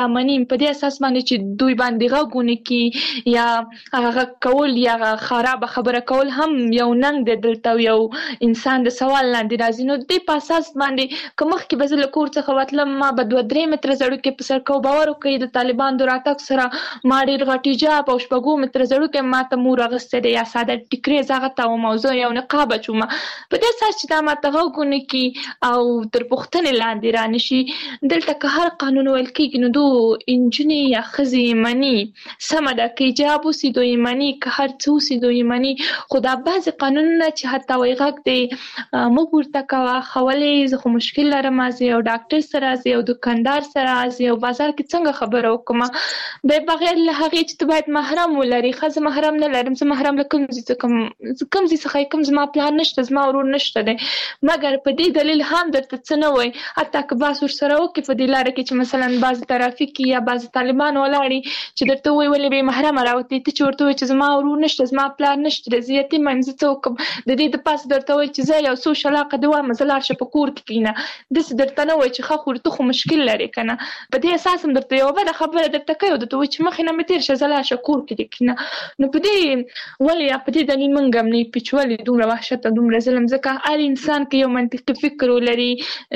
په دې اساس باندې چې دوی باندې غوونه کی یا هغه کول یا خراب خبره کول هم یو ننګ د دلته یو انسان د سوال لاندې راځي. نو دې په اساس باندې کومخ کې بزل کور څخه وتلم ما به دوه درې متر زړو کې په سر کو باور کوي د طالبان د راتګ سره ما ډېر غټي جاب او شپږو متر زړو کې ما ته مور غسته دی یا ساده ټیکري زغه تا موضوع یو نقاب چوم په دې اساس چې دا ما ته غوونه کی او تر پختنې لاندې را نشي. دلته که هر قانون ویل کېږي نو دو انجنی یا خزي منی سم ده کې جاب وسی دوی منی که هر څه وسی دوی منی خدا بعض قانونونه چې حتی وي غږ دی مو ورته کا خولې زه خو مشکل لرم از یو ډاکټر سره از یو دکاندار سره از یو بازار کې څنګه خبره وکم به بغیر له هغه چې باید محرم ولري. خزه محرم نه لرم زه محرم لکم زه کوم کوم زه څخه کوم زما پلان نشته زما ورور نشته دی مګر په دې دلیل هم درته څه نه وای حتی که باس ور سره وکي په دې لار کې چې مثلا بعض ترافیک یا بعض طالبان ولاړي چې درته وای ولې به محرم راوتی ته چې ورته چې زما ورور نشته زما پلان نشته زیاتې منځ ته وکم د دې د پاس درته وای چې زه یو سوشل علاقه دوه مزلار شه په کور کې کینه د درته نه وای چې خو ورته خو مشکل لري کنه په دې اساس هم درته یو بل خبره درته کوي د تو چې مخینه متیر شه زلا شه کور کې کینه. نو په دې ولې په دې دلیل منګم نه پچولې دومره وحشت دومره ظلم ځکه هر انسان کې یو منطقي فکر ولري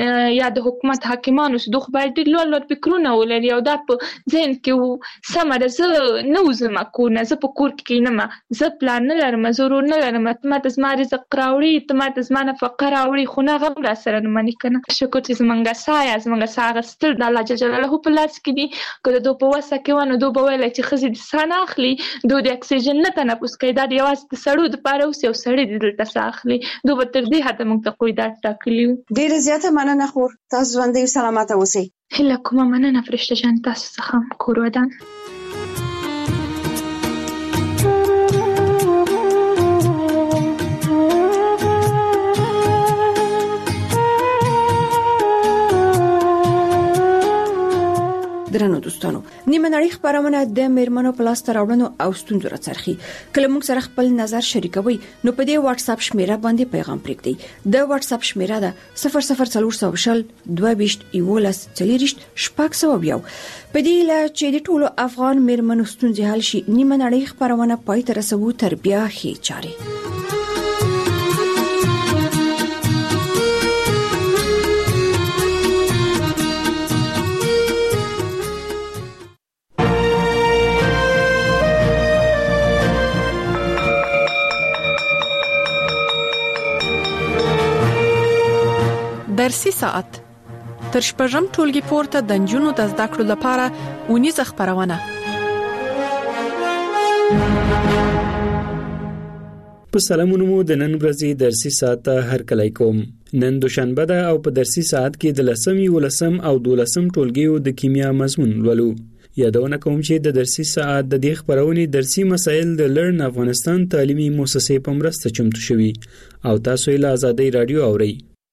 یا د حکومت حاکمانو چې دوه باید ډېر لوړ لوړ فکرونه ولري او دا په ذهن کې سمه ده زه نه وزم کو نه زه په کور کې نه ما زه پلان نه لرم ضرور نه لرم ته د زما رزق راوړي ته د زما نفقه راوړي خو نه غم را سره نه منې کنه شکر چې زمونږ سایه زمونږ ساغه ستل د الله جل جلاله په لاس کې دي که دوی په وسه کې ونه دوی به ویل چې خزي د سان اخلي دوی د اکسیجن نه تنفس کوي دا د یوازې د سړو د پاره اوس یو سړی دلته ساخلي دوی به تر دې حتی موږ ته قیودات ټاکلي. ډېره زیاته مننه خور تاسو ژوندۍ سلامته اوسئ. هله کومه مننه فرشته جان تاسو څخه کور ودان. درنو دوستانو نیمه نړۍ خبرونه د میرمنو پلاس تراوړنو او ستونزو راڅرخي کله موږ سره خپل نظر شریکوي نو په دې واتس اپ شمیره باندې پیغام پرېږدئ. د واتس اپ شمیره ده صفر صفر څلور سوه شل دوه ویشت یولس څلوېښت شپږ سوه یو. په دې لا چې د ټولو افغان میرمنو ستونزې حل شي نیمه نړۍ خبرونه پای ته رسوو تر بیا ښې چارې. درسي ساعت تر شپږم ټولګي پورته د نجونو د زده کړو لپاره اونیزه خبرونه. په سلامونو مو د نن ورځې درسي ساعت هر کله کوم. نن دوشنبه ده او په درسي ساعت کې د لسم یولسم او دولسم ټولګیو د کیمیا مضمون ولولو. یادونه کوم چې د درسي ساعت د دې خبرونې درسي مسایل د لرن افغانستان تعلیمي مؤسسې په مرسته چمتو شوي او تاسو یې له آزادۍ رادیو اورئ.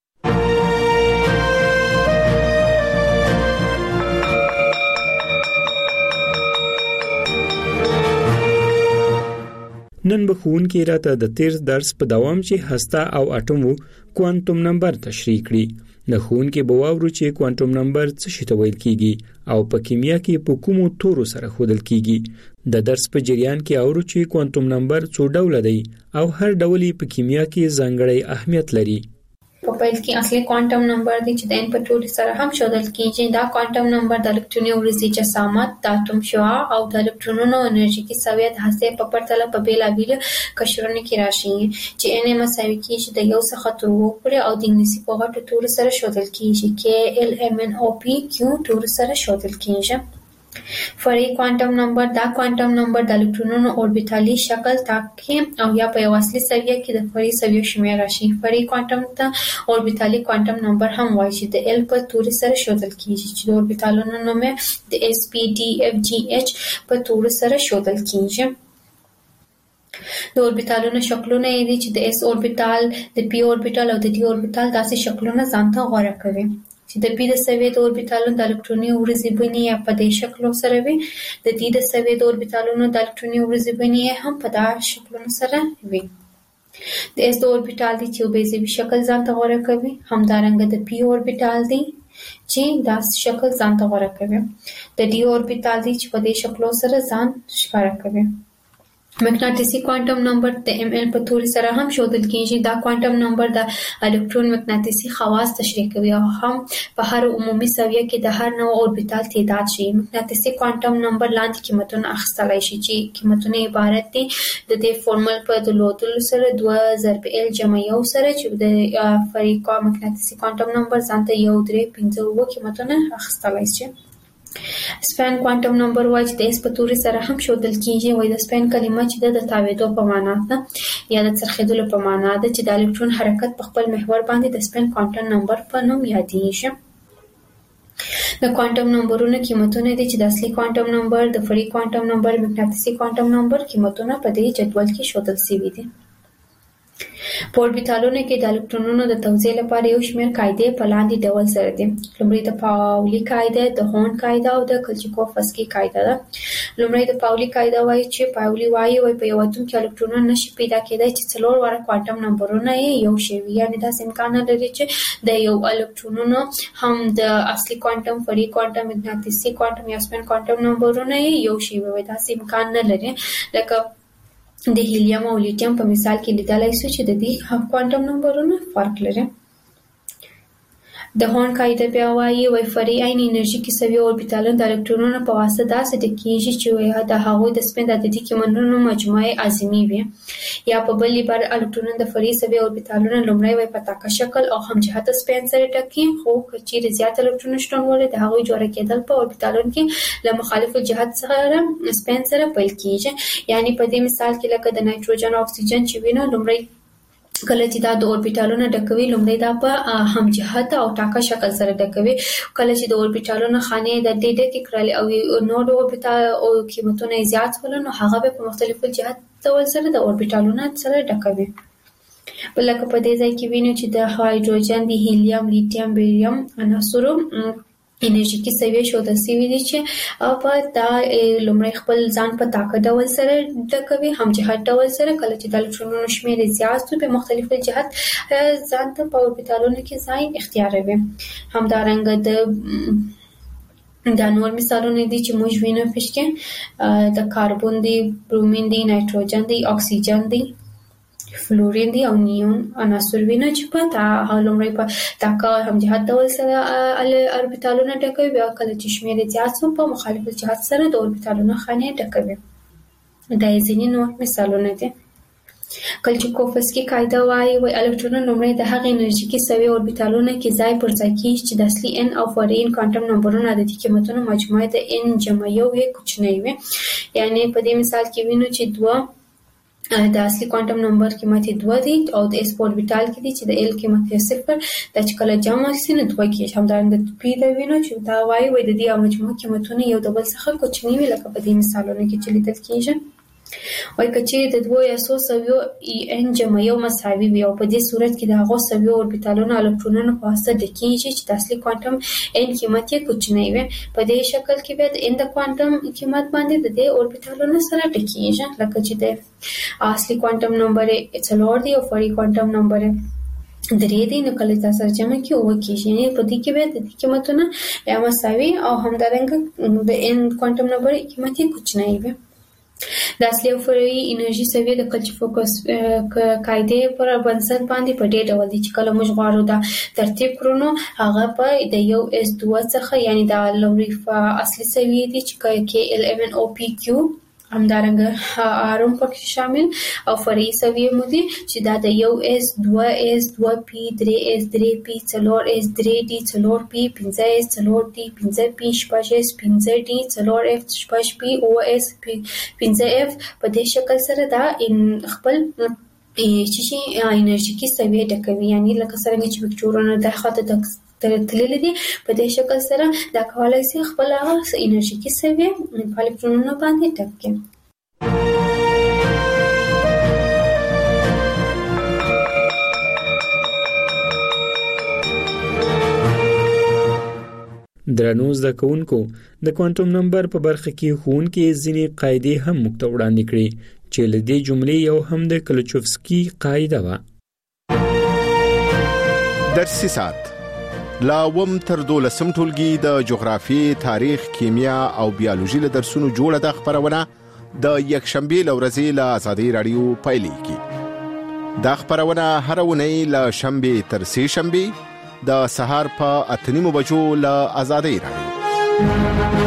نن به ښوونکي راته د تیر درس په دوام چې هسته او اټوم کوانټم نمبر تشریح کړي. د ښوونکي به واورو چې کوانټم نمبر څه شی ته ویل کیږي او په کیمیا کې په کومو تورو سره ښودل کیږي. د درس په جریان کې اورو چې کوانټم نمبر څو ډوله دی او هر ډول په کیمیا کې ځانګړی اهمیت لري. په پیل کې اصلي کوانټم نمبر دی چې د ان په ټولي سره هم ښودل کیږي. دا کوانټم نمبر د الکتروني ورځي جسامت د اتوم شعاع او د الکترونونو انرژیکي سویه د هسته په پرتله په بیلابیل قشرونو کې راشي چې ان مساوي کیږي د یو څخه تر اووه پورې او د انګلیسي په غټو تورو سره ښودل کیږي کې ال ام ان او پی کیو تورو سره ښودل کیږي. فرعي کوانټم نمبر دا کوانټم نمبر د الکترونونو اوربیتالي شکل ټاکي او یا په یو اصلي سویه کې د فرعي سویو شمېر راشي. فرعي کوانټم ته اوربیتالي کوانټم نمبر هم وایي چې د ال په توري سره ښودل کیږي چې د اوربیتالونو نوم د اس پی ډي اف جی اچ په توري سره ښودل کیږي. د اوربیتالونو شکلونه یې دي چې د اس اوربیتال د پی اوربیتال او د ډي اوربیتال داسې شکلونه ځان ته غوره کوي چې د پی د سویې د اوربیتالونو د الکتروني ورځې بڼې یا په دې شکلو سره وي د ډي د سویې د اوربیتالونو د الکتروني ورځې بڼې هم په دا شکلونو سره وي. د اس د اوربیتال دی چې یو بیضوي شکل ځان ته غوره کوي. همدارنګه د پی اوربیتال دی چې دا شکل ځان ته غوره کوي. د ډي اوربیتال دی چې په دې شکلو سره ځان ښکاره کوي. مقناطیسي کوانټم نمبر د ایم ال په توري سره هم ښودل کیږي. دا کوانټم نمبر د الکترون مقناطیسي خواص تشریح کوي او هم په هر عمومي سویه کې د هر نوع اوربیتال تعداد شي. مقناطیسي کوانټم نمبر لاندې قیمتونه اخیستلای شي چې قیمتونه عبارت دي د دې فورمول په درلودلو سره دوه ضرب ال جمع یو سره چې د فریقا مقناطیسي کوانټم نمبر ځان ته یو درې پنځه اووه قیمتونه اخیستلای شي. سپین کوانټم نمبر وایي چې د اس په توري سره هم ښودل کیږي. وایي د سپین کلمه چې د تاویدو په معنا ده یا د څرخېدلو په معنا ده چې د الکترون حرکت په خپل محور باندې د سپین کوانټم نمبر په نوم یادېږي. د کوانټم نمبرونو قیمتونه دي چې د اصلي کوانټم نمبر، د فرعي کوانټم نمبر، مقناطیسي کوانټم نمبر قیمتونه په دې جدول کې ښودل شوي دي. په اوربیتالونو کې د الکترونونو د توزیع لپاره یو شمېر قاعدې په لاندې ډول سره دي. لومړی د پاولي قاعده، د هورن قاعده او د کلچیکوفسکي قاعده ده. لومړی د پاولي قاعده وایي چې پاولي وایي وایي په یو اتوم کې الکترونونه نشي پیدا کېدای چې څلور واره کوانټم نمبرونه یې یو شی وي. یعنې داسې امکان نه لري چې د یو الکترونونو هم د اصلي کوانټم، فرعي کوانټم، مقناطیسي کوانټم یا سپین کوانټم نمبرونه یې یو شی وي. داسې امکان نه لري. لکه د هیلیم او لیتیم په مثال کې لیدلای شو چې د دې کوانټم نمبرونه فرق لري. د هورن قاعده بیا وایي وایي فرعي عین انرژي کیسوي اوربیتالونه د الکترونونو په واسطه داسې ډکېږي چې وایي د هغوی د سپین د عددي قیمتونو مجموعه اعظمي وي. یا په بل عبارت الکترونونه د فرعي سوي اوربیتالونو لومړی وایي په تاکه شکل او همجهته سپین سره ډکي، خو که چیرې زیات الکترونونه شتون ولري د هغوی جوړه کېدل په اوربیتالونو کې له مخالفو جهت سره سپین سره پیل کېږي. یعنې په دې مثال کې لکه د نایتروجن او اکسیجن چې وینو لومړی کله چې دا د اوربیتالونو ډکوي لومړی دا په همجهته او ټاکه شکل سره ډکوي. کله چې د اوربیتالونو خانې د ډې ډکې کړلې او نور اوربیتال او قیمتونه یې زیات شول نو هغه به په مختلفو جهت ډول سره د اوربیتالونو سره ډکوي. لکه په دې ځای کې وینو چې د هایدروجن، د هیلیم، لیتیم، بیریم عناصرو انرژیکي سویې ښودل شوي دي چې په دا لومړی خپل ځان په تاکه ډول سره ډکوي، همجهت ډول سره. کله چې د الکترونونو شمېر یې زیات وي په مختلفو جهت ځان ته په اوربیتالونو کې ځای اختیاروي. همدارنګه د دا نور مثالونه دي چې موږ وینو پکې د کاربن دی، برومین دی، نایتروجن دی، اکسیجن دی، فلورین دی او نیون عناصر وینو چې په تا لومړی په تاکه همجهت ډول سره اوربیتالونه ډکوي. بیا کله چې شمېر یې زیات شو په مخالف جهت سره د اوربیتالونو خانې ډکوي. دا یې ځینې نور مثالونه دي. کلچیکوفسکي قاعده وایي وایي الکترونونه لومړی د هغې انرژیکي سوي اوربیتالونو کې ځای پر ځای کېږي چې د اصلي ان او فرعي کوانټم نمبرونو عددي قیمتونو مجموعه د ان جمع یو یې کوچنی وي. یعنې په دې مثال کې وینو چې دوه د اصلي کوانټم نمبر قیمت دوه دی او د اس په اوربیتال کې دی چې د ال قیمت یې صفر. دا چې کله جمع شي نو دوه کېږي. همدارنګه پی د وینو چې دا وایي وایي د دې مجموعه قیمتونه یو د بل څخه کوچني وي لکه په دې مثالونو کې چې لیدل کېږي. وایي که چیرې د دوو یا څو سویو ای ان جمع یو مساوي وي او په دې صورت کې د هغو سویو اوربیتالونو الکترونونو په واسطه ډکېږي چې د اصلي کوانټم ان قیمت یې کوچنی وي. په دې شکل کې بیا د ان د کوانټم قیمت باندې د دې اوربیتالونو سره ډکېږي. لکه چې د اصلي کوانټم نمبر یې څلور دی او فرعي کوانټم نمبر یې درې دی. نو کله چې سره جمع کړي اووه کېږي. یعنې په دې کې بیا د دې قیمتونه یا مساوي او همدارنګه د ان کوانټم نمبر قیمت یې کوچنی وي. د اصلي او فرعي انرژي سویې د کلچیکوفسکي قاعدې پر بنسټ باندې په دې ډول دي چې کله موږ غواړو دا ترتیب کړو نو هغه په د یو اس دوه څخه یعنې دا لومړی اصلي سویې دي چې کې ال اون او پی کیو همدارنګه آرم پکې شامل او فرعي سویې مو دي چې دا د یو اس، دوه اس، دوه پی، درې اس، درې پی، څلور اس، درې ډي، څلور پی، پنځه اس، څلور ډي، پنځه پی، شپږ اس، پنځه ډي، څلور اف، شپږ پی، اووه اس، پنځه اف. په دې شکل سره دا خپل چې شي انرژیکي سویې ډکوي. یعنې لکه څرنګه چې وکتورونه د خواته د تللي دي په دې شکل سره دا کولی شي خپل هغه انرژیکي سویې په الکترونونو باندې ډک کړي. درنو زده کوونکو د کوانټم نمبر په برخه کې ښوونکي ځینې قاعدې هم موږ ته وړاندې کړې چې له دې جملې یو هم د کلچوفسکي قاعده وه. درسي ساعت لا وم تر دولسم ټولګي د جغرافیې، تاریخ، کیمیا او بیولوژي له درسونو جوړه د خبرونه د یک شنبه لورځي له آزادۍ رادیو پایلیږي. دا خبرونه هر ونی له شنبه تر سه شنبه د سهار په اتنیمو بجو له آزادۍ رادیو.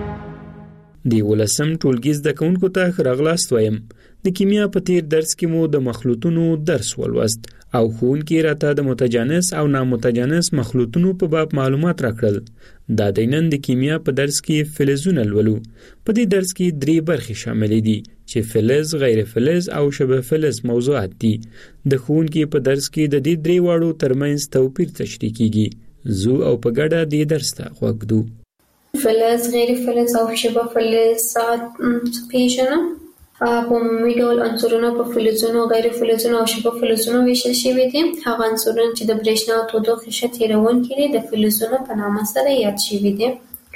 دی ولسم ټولګي زده کوونکو ته راغلاست وایم. د کیمیا په تیر درس کې مو د مخلوطونو درس ولوست او ښوونکي راته د متجانس او نامتجانس مخلوطونو په باب معلومات راکړل. دا د نن د کیمیا په درس کې فلزونه لولو. په دې درس کې درې برخې شاملې دي چې فلز، غیر فلز او شبه فلز موضوعات دي. د ښوونکي په درس کې د دې درې واړو ترمنځ توپیر تشریح کیږي. زو او په ګډه دې درس ته غوږ دو. فلز، غیر فلز او شبه فلز پیژنم. په عمومي ډول عنصرونه په فلزونو، غیر فلزونو او شبه فلزونو ویشل شوي دي. هغه عنصرونه چې د برېښنا او تودوخې ښه تیروونکي دي د فلزونو په نامه سره یاد شوي دي.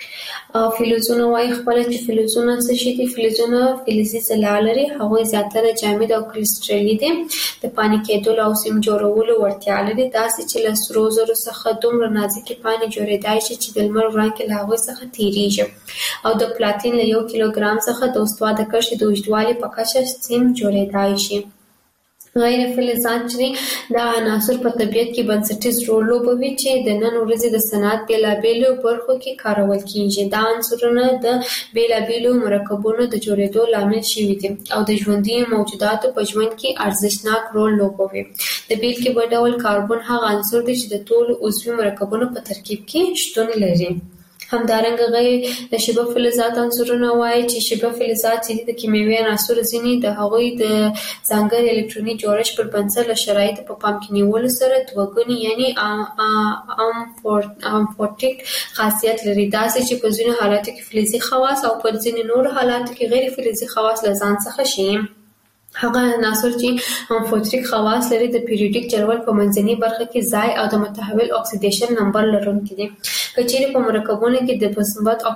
فلزونه وایي خپله چې فلزونه څه شي دي. فلزونه فلزي ځلا لري. هغوی زیاتره جامد او کریسټلي دي. د پانې کېدلو او سیم جوړولو وړتیا لري، داسې چې له سرو زرو څخه دومره نازکې پانې جوړېدای شي چې د لمر وړانګې له هغوی څخه تېرېږي، او د پلاتین له یو کیلوګرام څخه د استوا د کرښې د اوږدوالي په کچه سیم جوړېدای شي. غیر فلزات چې دا عناصر په طبیعت کې بنسټیز رول لوبوي چې د نن ورځې د صنعت بېلابېلو برخو کې کارول کېږي. دا عنصرونه د بېلابېلو مرکبونو د جوړېدو لامل شوي دي او د ژوندي موجوداتو په ژوند کې ارزښتناک رول لوبوي. د بېلګې په ډول کاربن هغه عنصر دی چې د ټولو عضوي مرکبونو په ترکیب کې شتون لري. همدارنګه غیر د شبه فلزات عنصرونه وایي چې شبه فلزات چې د کیمیاوي عناصرو ځینې د هغوی د ځانګړي الکتروني جوړښت پر بنسټ له شرایطو په پام کې نیولو سره دوه ګوني یعنې امفورټیک خاصیت لري، داسې چې په ځینو حالاتو کې فلزي خواص او په ځینو نورو حالاتو کې غیر فلزي خواص له ځان څخه شي. هغه عناصر چې امفورټیک خواص لري د پیریوډیک جدول په منځنۍ برخه کې ځای او د متحول اکسیډیشن نمبر لرونکي دي. که چیرې په مرکبونو کې د مثبت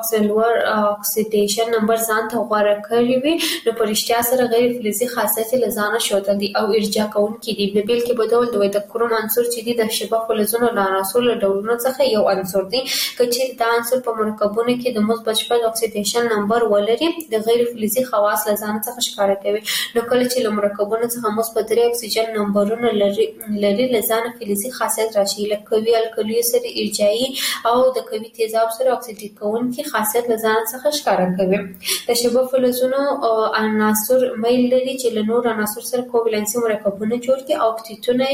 اکسیډیشن نمبر ځان ته غوره کړی وي، نو په رښتیا سره غیر فلزي خاصیت له ځانه ښودل دي او ارجاع کوونکي دي. د بېلګې په ډول د کروم عنصر چې دی د شبه فلزونو له عناصرو له ډولونو څخه یو عنصر دی. که چیرې دا عنصر په مرکبونو کې د مثبت شپږ اکسیډیشن نمبر ولري، د غیر فلزي خواص له ځان څخه ښکاره کوي. نو کله چې له مرکبونو څخه مثبت درې اکسیجن نمبرونه لري لري له ځانه فلزي خاصیت راشي، لکه قوي القلیو سره ارجاعي او د قوي تیزاب سره اکسیډ کوونکي خاصیت له ځان څخه ښکاره کوي. د شبه فلزونو عناصر میل لري چې له نور عناصر سره کوولنسي مرکبونه جوړ کړي او اکتیتونه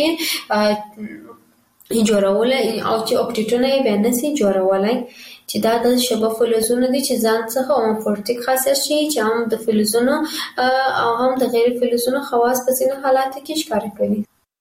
یې جوړولای او چې اکتیتونه یې بیا نشي جوړولای، چې دا د شبه فلزونو دي چې ځان څخه امفورټیک خاصیت شي، چې هم د فلزونو او هم د غیر فلزونو خواص په ځینو حالاتو کې ښکاره کوي.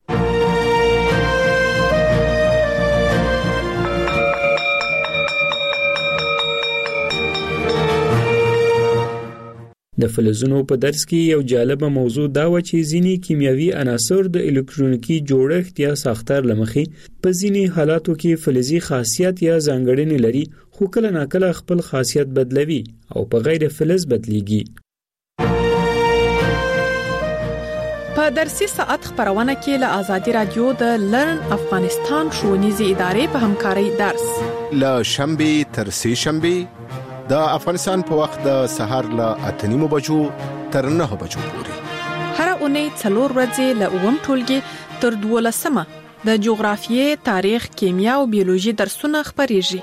د فلزونو په درس کې یو جالبه موضوع دا و چې ځینی کیمیاوي عناصر د الکترونیکی جوړښت یا ساختار لمخې په ځینی حالاتو کې فلزي خاصیت یا ځانګړنې لري، خو کله ناکله خپل خاصیت بدلوي او په غیر فلز بدلیږي. په درسي ساعت خبرونه کې له آزادي رادیو د لرن افغانستان ښوونیزې ادارې په همکارۍ درس له شنبه تر سه شنبه د افغانستان په وخت د سهار له اتنیمو بجو تر نه بجو پورې هر اونۍ څلور ورځې له اووم ټولګي تر دولسمه د جغرافیې، تاریخ، کیمیا او بیولوژي درسونه خبرېږي.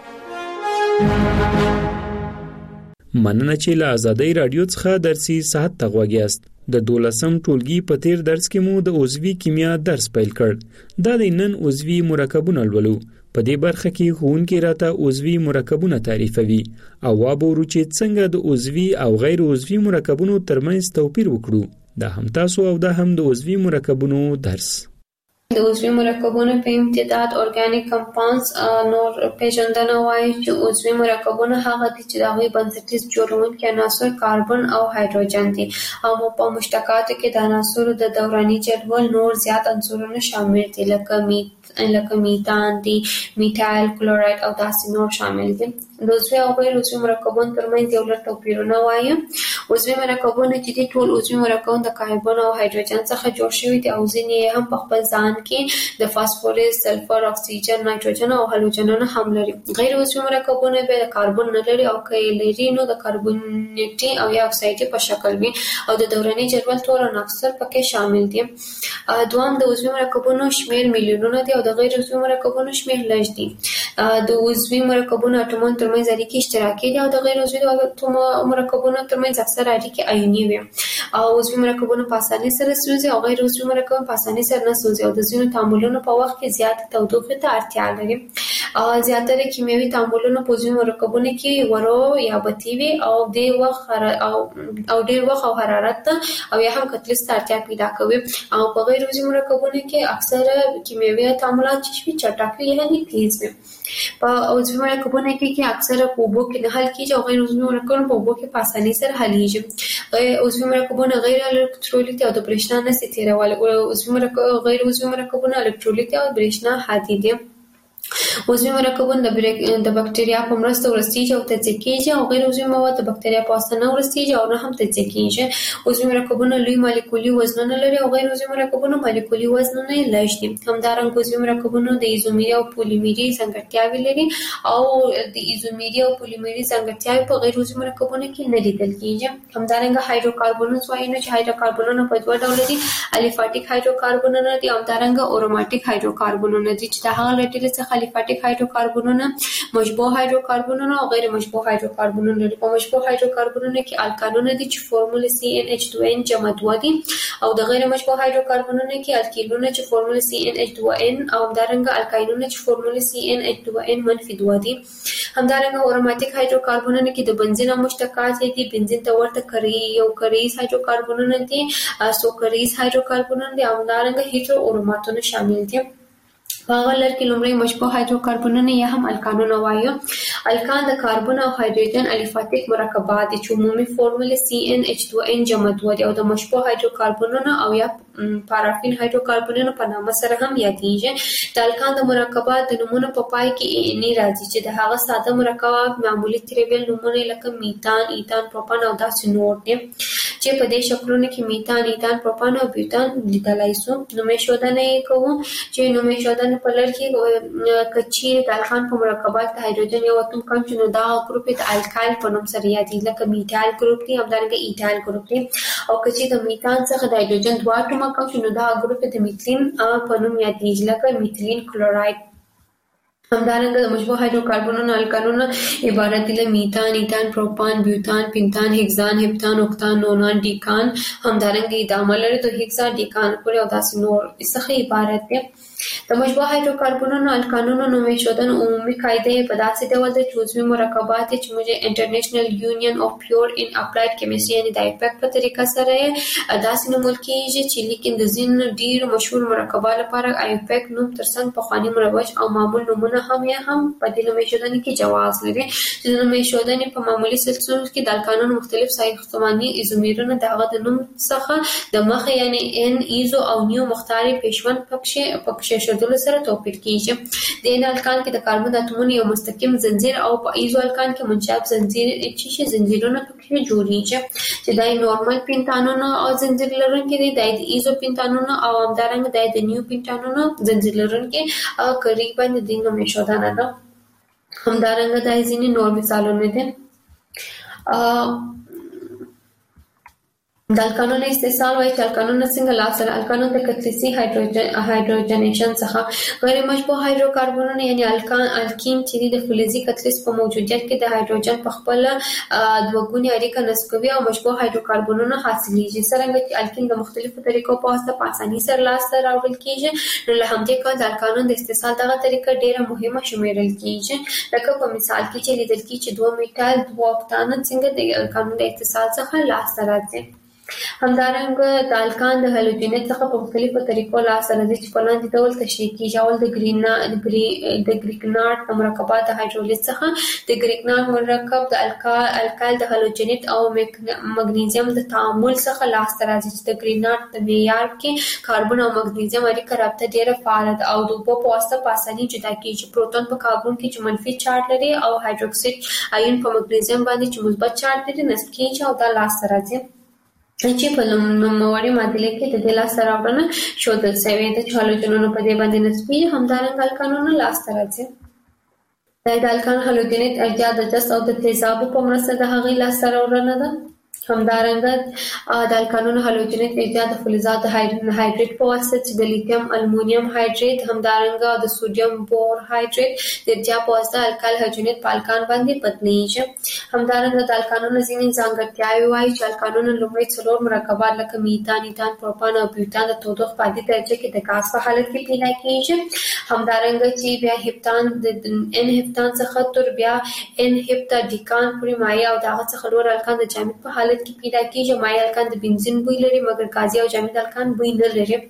مننه چې له آزادۍ رادیو څخه درسي ساعت ته غوږ یاست. د دولسم ټولګي په تیر درس کې مو د عضوي کیمیا درس پیل کړ. دا د نن عضوي مرکبونه لولو. په دې برخه کې ښوونکي راته عضوي مرکبونه تعریفوي او وابورو چې څنګه د عضوي او غیر عضوي مرکبونو ترمنځ توپیر وکړو. دا هم تاسو او دا هم د عضوي مرکبونو درس. د عضوي مرکبونو په امتداد ارګانیک کمپاونډز نور پیژندنه وایي چې عضوي مرکبونه هغه دي چې د هغوی بنسټیز جوړونکي عناصر کاربن او هایدروجن دي، او په مشتقاتو کې د عناصرو د دوراني جدول نور زیات عنصرونه شامل دي، لکه میت لکه میتان دي، میتایل کلورایډ او داسې نور شامل دي. د عضوي او غیر عضوي مرکبونو ترمنځ یو لړ توپیرونه وایي. عضوي مرکبونه چې دي ټول عضوي مرکبونه د کاربن او هایدروجن څخه جوړ شوي دي او ځینې هم په خپل ځان کې د فاسفورس، سلفر، اکسیجن، نایتروجن او هالوجنونه هم لري. غیر عضوي مرکبونه به کاربن نه لري او که لري نو د کاربونیټي او یا اکسایډي په شکل وي او د دوراني جدول تور عناصر پکې شامل دي. دوام د عضوي مرکبونو شمیر میلیونونه دي او د غیر عضوي مرکبونو شمیر لږ دي. د عضوي مرکبونو اټومونو ترمنځ اړیکې اشتراکي دي او د غیر عضوي مرکبونو ترمنځ اکثر اړیکې آیوني وي. او عضوي مرکبونه په اسانۍ سره سوځي او غیر عضوي مرکبونه په اسانۍ سره نه سوځي او د ځینو تعاملونو په وخت کې زیات تودوخه ته اړتیا لري. او زیاتره کیمیاوي تعاملونه په عضوي مرکبونو کې ورو یا بطي وي او د وخت او او ډیر وخت او حرارت او یا هم کتلس ته اړتیا پیدا کوي. او په غیر عضوي مرکبونو کې اکثره کیمیاوي تعاملات چې چټک وي یعنی تیز وي. په عضوي مرکبونو کې کې اکثره په اوبو کې نه حل کیږي او غیر عضوي مرکبونه په اوبو کې په اسانۍ سره حلیږي. عضوي مرکبونه غیر الکترولیت او د برېښنا نه سي تیرول. عضوي مرکب غیر عضوي مرکبونه الکترولیت او برېښنا هادي دي. عضوي مرکبونه د بکټریا په مرسته ورستېږي او تجزیه کېږي او غیر عضوي مواد د بکټریا په واسطه نه ورستېږي او نه هم تجزیه کېږي. عضوي مرکبونه لوی مالیکولي وزنونه لري او غیر عضوي مرکبونه مالیکولي وزنونه یې لږ دي. همدارنګه عضوي مرکبونه د ایزومري او پولیمري ځانګړتیاوې لري او د ایزومري او پولیمري ځانګړتیاوې په غیر عضوي مرکبونو کې نه لیدل کېږي. همدارنګه هایدروکاربنونه وایي چې هایدروکاربنونه په دوه ډوله دي، الیفاټیک هایدروکاربنونه دي او همدارنګه اروماتیک هایدروکاربنونه دي چې د هغه له ډلې څخه الیفاټیک هایدروکاربنونه، مشبوع هایدروکاربنونه او غیر مشبوع هایدروکاربنونه لري. په مشبوع هایدروکاربنونه کې الکانونه دي چې فورموله سی ان ایچ دوه ان جمع دوه دي او د غیر مشبوع هایدروکاربنونه کې الکیلونه چې فورموله سی ان ایچ دوه ان او همدارنګه الکاینونه چې فورموله سی ان ایچ دوه ان منفي دوه دي. همدارنګه اروماتیک هایدروکاربنونه کې د بنزین او مشتقات دي. بنزین ته ورته کری یو کریز هایدروکاربنونه دي، سو کریز هایدروکاربنونه دي او همدارنګه هیټرو اروماتونه شامل دي. په هغه لر کې لومړی مشبوع هایدروکاربنونه یا هم الکانونه وایو. الکان د کاربن او هایدروجن الیفاټیک مرکبات دي چې عمومي فورموله سی ان ایچ دوه ان جمع دوه دي او د مشبوع هایدروکاربنونه او یا پارافین هایدروکاربنونه په نامه سره هم یادېږي. د الکان د مرکبات د نومونو په پای کې ان راځي چې د هغه ساده مرکبات معمولی تریویل نومونه لکه میتان، ایتان، پروپان او داسې نور دي چې په دې شکلونو کې میتان، ایتان، پروپان او بیوتان لیدلای شو. نومې ښودنه یې کوو چې نومې ښودنه په لړ کې کچې د الکان په مرکبات د هایدروجن یو اتوم کم شي نو دا ګروپ د الکایل په نوم سره یادېږي لکه میتایل ګروپ دی، همدارنګه ایتایل ګروپ دی. او کچې د میتان څخه د هایدروجن دوه اتومه کم شي نو دا ګروپ د میتلین په نوم یادېږي لکه میتلین کلوراید. همدارنګه د مشبوع هایدروکاربنونو الکانونه عبارت دي له میتان، ایتان، پروپان، بیوتان، پینتان، هکسان، هپتان، اوکتان، نونان، ډیکان. همدارنګه ادامه لري د هکسا ډیکان پورې او داسې نور څخه عبارت دي. د مشبوع هایدروکاربنونو الکانونو نومې ښودنه عمومي قاعده یې په داسې ډول ده چې عضوي مرکبات چې موږ انټرنیشنل یونین اف پیور ان اپلایډ کیمستري یعنې د ایپک په طریقه سره یې داسې نومول کېږي چې لیکن د ځینو ډېرو مشهور مرکبات لپاره ایپک نوم ترڅنګ پخواني مروج او معمول نومونه هم یې هم په دې نومې ښودنې کې جواز لري. چې د نومې ښودنې په معمولي سلسلو کې د الکانونو مختلف ساختماني ایزومرونه د هغه د نوم څخه د مخه یعنې ان، ایزو او نیو مختاري پیشوند پکښې پکښې شدلو سره توپیر کیږي. د ان الکان کې د کاربن اتومونو یو مستقیم زنجیر او په ایزو الکان کې منشعب زنجیر چې شي زنجیرونه پکې جوړیږي چې دای نورمال پینتانونو او زنجیر لرونکي دي، دای د ایزو پینتانونو او همدارنګه دای د نیو پینتانونو زنجیر لرونکي قریبا د دې نومې ښودنه ده. همدارنګه دای ځینې نور مثالونه دي. د الکانونو استحصال وایي چې الکانونه څنګه لاسته الکانون د کتلیسي هایدروجنیشن څخه غیر مشبوع هایدروکاربنونه یعنی الکان الکین چې د فلزي کتلیس په موجودیت کې د هایدروجن په خپل دوه ګونې اړیکه نصب کوي او مشبوع هایدروکاربنونه حاصلېږي. څرنګه چې الکین د مختلفو طریقو په واسطه په اسانۍ سره لاسته راوړل کېږي نو له همدې کبله د الکانونو د استحصال دغه طریقه ډېره مهمه شمیرل کېږي. لکه په مثال کې چې لیدل کېږي چې دوه میټایل دوه اکتان څنګه د الکانونو د استحصال څخه لاسته راځي. همدارنګه د الکان د هالوجینیت څخه په مختلفو طریقو لاسته راځي چې په لاندې ډول تشریح کیږي. اول د ګرینا د ګریګناټ مرکبات د هایدرولیز څخه د ګریګناټ مرکب د الکال الکال د هالوجینیت او مګنیزیم د تعامل څخه لاسته راځي چې د ګریګناټ د معیار کې کاربن او مګنیزیم اړیکه رابطه ډیره فعاله ده او د اوبو په واسطه په اسانۍ جدا کیږي. پروتون په کاربن کې چې منفي چارج لري او هایدروکسید آیون په مګنیزیم باندې چې مثبت چارج لري نصب کیږي او دا لاسته راځي چې په نوموړي معادله کې د دې لاسته راوړنه ښودل شوې ده چې هالوجنونه په دې باندې نسبي همدارنګه الکانونه لاسته راځي. د الکان هالوجنیت اړتیا د جست او د تیزابو په مرسته د هغې لاسته راوړنه ده. همدارنګه د الکانونو هالوجنیت اړتیا د فلزاتو هایدریت په واسطه چې د لیتیم المونیم هایدریت همدارنګه د سوډیم بور هایدریت د اړتیا په واسطه الکال هالوجنیت په الکان باندې بدلیږي. همدارنګه د الکانونو ځینې ځانګړتیاوې وایي چې الکانونو لومړی څلور مرکبات لکه میتان، ایتان، پروپان او بیوتان د تودوخې په عادي درجه کې د ګاز په حالت کې پیدا کیږي. همدارنګه چې بیا هپتان د ان هپتان څخه تر بیا ان هپتاډیکان پورې مایع او دغه څخه لوړ الکان د جامد په حالت کې پیدا کیږي. مایع الکان د بنزین بوی لري مګر ګازي او جامد الکان بوی نه لري.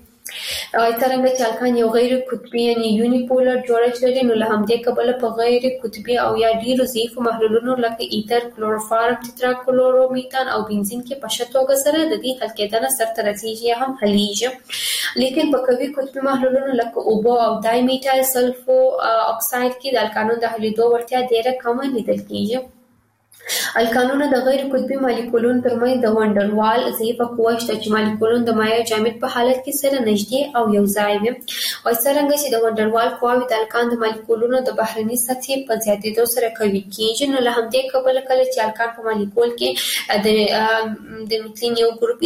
څرنګه چې الکان یو غیر قطبي یعنی یونیپولر جوړښت لري نو له همدې کبله په غیر قطبي او یا ډیرو ضعیفو محلولونو لکه ایتر، کلوروفارم، ټیټراکلورومیتان او بنزین کې په ښه توګه سره د دې حل کېدنه سرته رسیږي یا هم حلیږي. لیکن په قوي قطبي محلولونو لکه اوبو او دای میټایل سلفو اکساید کې د الکانونو د حلیدو وړتیا ډیره کمه لیدل کیږي. الکانونه د غیر قطبي مالیکولونو ترمنځ د وانډروال ضعیفه قوه شته چې مالیکولونه د مایع جامد په حالت کې سره نږدې او یو ځای وي. او څرنګه چې د وانډروال قواوې د الکان د مالیکولونو د بهرني سطحې په زیاتېدو سره قوي کیږي نو له همدې کبله کله چې الکان په مالیکول کې د د میتلین یو ګروپ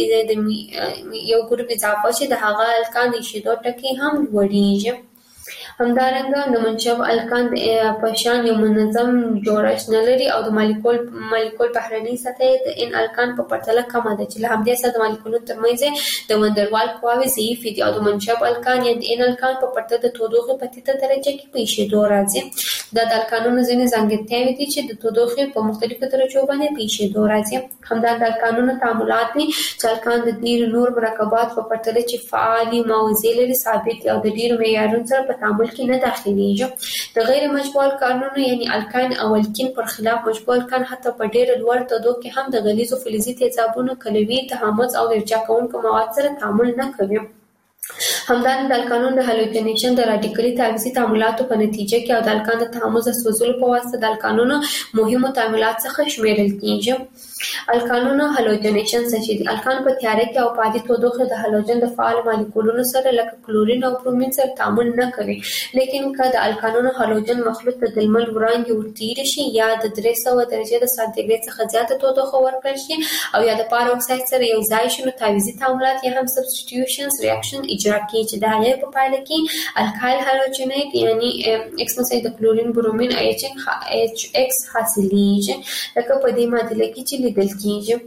د یو ګروپ اضافه شي د هغه الکان د ایشېدو ټکي هم لوړیږي. همدارنګه د منشب الکان په شان یو منظم جوړښت نه لري او د مالیکول مالیکول بهرني سطحه د ان الکان په پرتله کمه ده چې له همدې سره د مالیکولونو ترمنځ د وانډروال قواوې ضعیفې دي او د منشب الکان یا د ان الکان په پرتله د تودوخې په ټیټه درجه کې په ایشېدو راځي. دا د الکانونو ځینې ځانګړتیاوې دي چې د تودوخې په مختلفو درجو باندې په ایشېدو راځي. همدا د الکانونو تعاملات دي چې الکان د ډېرو نور مرکبات په پرتله چې فعالي موضوع لري ثابت دي او د ډېرو معیارونو سره په تعامل کې نه داخليږي. د غیر مشبوع الکانونو یعنی الکاین او الکین پر خلاف مشبوع الکان حتی په ډېر لوړ تودوخه کې هم د غلیظو فلزي تیزابونو کلوي تحمض او ارجاع کوونکو مواد سره تعامل نه کوي. همدارنګه د الکانونو د هالوجنیشن د راډیکلي تعویضي تعاملاتو په نتیجه کې او د الکان د تحمض سوځولو په واسطه د الکانونو مهمو تعاملات څخه شمیرل کیږي. الکانونو هالوجنیشن څه دي؟ الکان په تیاره کې او په عادي تودوخه د هالوجن د فعال مالیکولونو سره لکه کلورین او برومین سره تعامل نه کوي. لیکن که د الکانونو هالوجن مخلوط د لمر وړانګې ورتېر شي یا د درې سوه درجې د سانتیګریډ څخه زیاته تودوخه ورکړل شي او یا د پار اکساید سره یو ځای شي نو تعویضي تعاملات یا هم سبسټیټیوشنز ریاکشن اجرا کوي چې د هغې په پایله کې الکایل هالوجنیت یعنی ایکس مثلا د کلورین برومین ایچ ایکس حاصلیږي لکه په دې معادله کې چې لیدل کیږي.